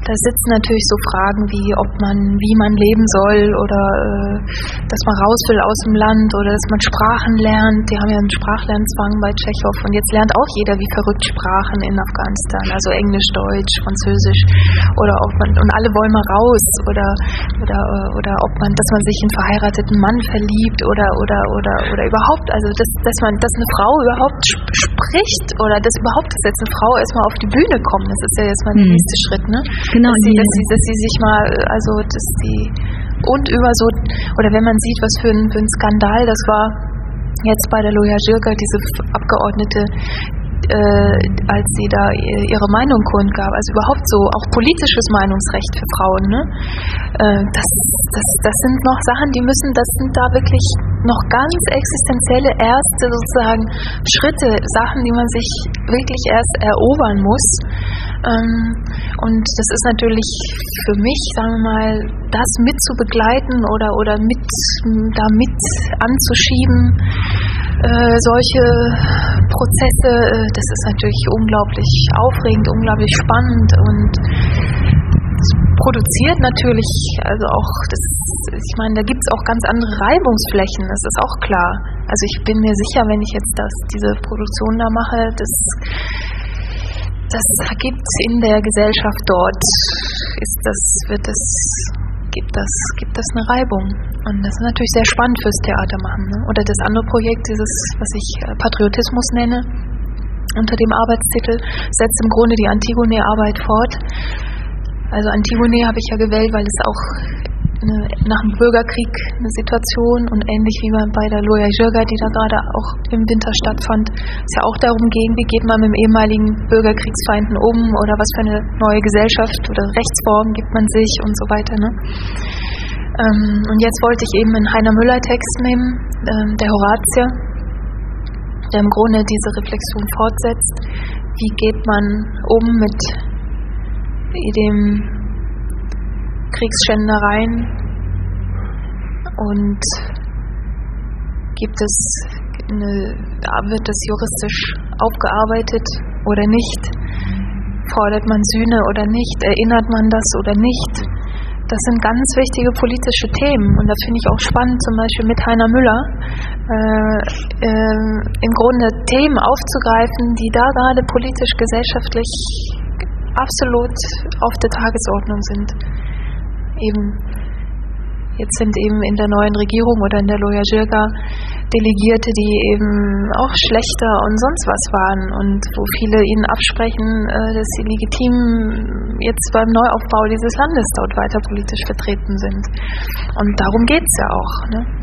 Da sitzen natürlich so Fragen wie, ob man, wie man leben soll oder äh, dass man raus will aus dem Land oder dass man Sprachen lernt. Die haben ja einen Sprachlernzwang bei Tschechow und jetzt lernt auch jeder wie verrückt Sprachen in Afghanistan, also Englisch, Deutsch, Französisch oder ob man, und alle wollen mal raus oder oder oder ob man, dass man sich in einen verheirateten Mann verliebt oder oder oder oder überhaupt, also dass dass man, dass eine Frau überhaupt sp- spricht oder dass überhaupt, dass jetzt eine Frau erstmal auf die Bühne kommt, das ist ja jetzt mal der hm. nächste Schritt, ne? Genau, dass, sie, dass, sie, dass sie sich mal, also dass sie und über so, oder wenn man sieht, was für ein, für ein Skandal das war, jetzt bei der Loya Jirga, diese Abgeordnete, äh, als sie da ihre Meinung kundgab, also überhaupt so, auch politisches Meinungsrecht für Frauen, ne? Äh, das, das, das sind noch Sachen, die müssen, das sind da wirklich noch ganz existenzielle erste sozusagen Schritte, Sachen, die man sich wirklich erst erobern muss. Ähm, und das ist natürlich für mich, sagen wir mal, das mit zu begleiten oder, oder mit, da mit anzuschieben, äh, solche Prozesse, äh, das ist natürlich unglaublich aufregend, unglaublich spannend und das produziert natürlich, also auch, das, ich meine, da gibt es auch ganz andere Reibungsflächen, das ist auch klar. Also ich bin mir sicher, wenn ich jetzt das, diese Produktion da mache, das das gibt in der Gesellschaft dort, ist das, wird das, gibt das, gibt das eine Reibung. Und das ist natürlich sehr spannend fürs Theater machen. Ne? Oder das andere Projekt, dieses, was ich Patriotismus nenne, unter dem Arbeitstitel, setzt im Grunde die Antigone-Arbeit fort. Also Antigone habe ich ja gewählt, weil es auch eine, nach dem Bürgerkrieg eine Situation und ähnlich wie bei der Loya Jirga, die da gerade auch im Winter stattfand, es ja auch darum ging, wie geht man mit dem ehemaligen Bürgerkriegsfeinden um oder was für eine neue Gesellschaft oder Rechtsform gibt man sich und so weiter. Ne? Ähm, und jetzt wollte ich eben einen Heiner Müller-Text nehmen, ähm, der Horatia, der im Grunde diese Reflexion fortsetzt. Wie geht man um mit dem Kriegsschändereien und gibt es eine, wird das juristisch aufgearbeitet oder nicht? Fordert man Sühne oder nicht? Erinnert man das oder nicht? Das sind ganz wichtige politische Themen und das finde ich auch spannend, zum Beispiel mit Heiner Müller äh, äh, im Grunde Themen aufzugreifen, die da gerade politisch, gesellschaftlich absolut auf der Tagesordnung sind. Eben, jetzt sind eben in der neuen Regierung oder in der Loya Jirga Delegierte, die eben auch schlechter und sonst was waren und wo viele ihnen absprechen, dass sie legitim jetzt beim Neuaufbau dieses Landes dort weiter politisch vertreten sind. Und darum geht es ja auch, ne?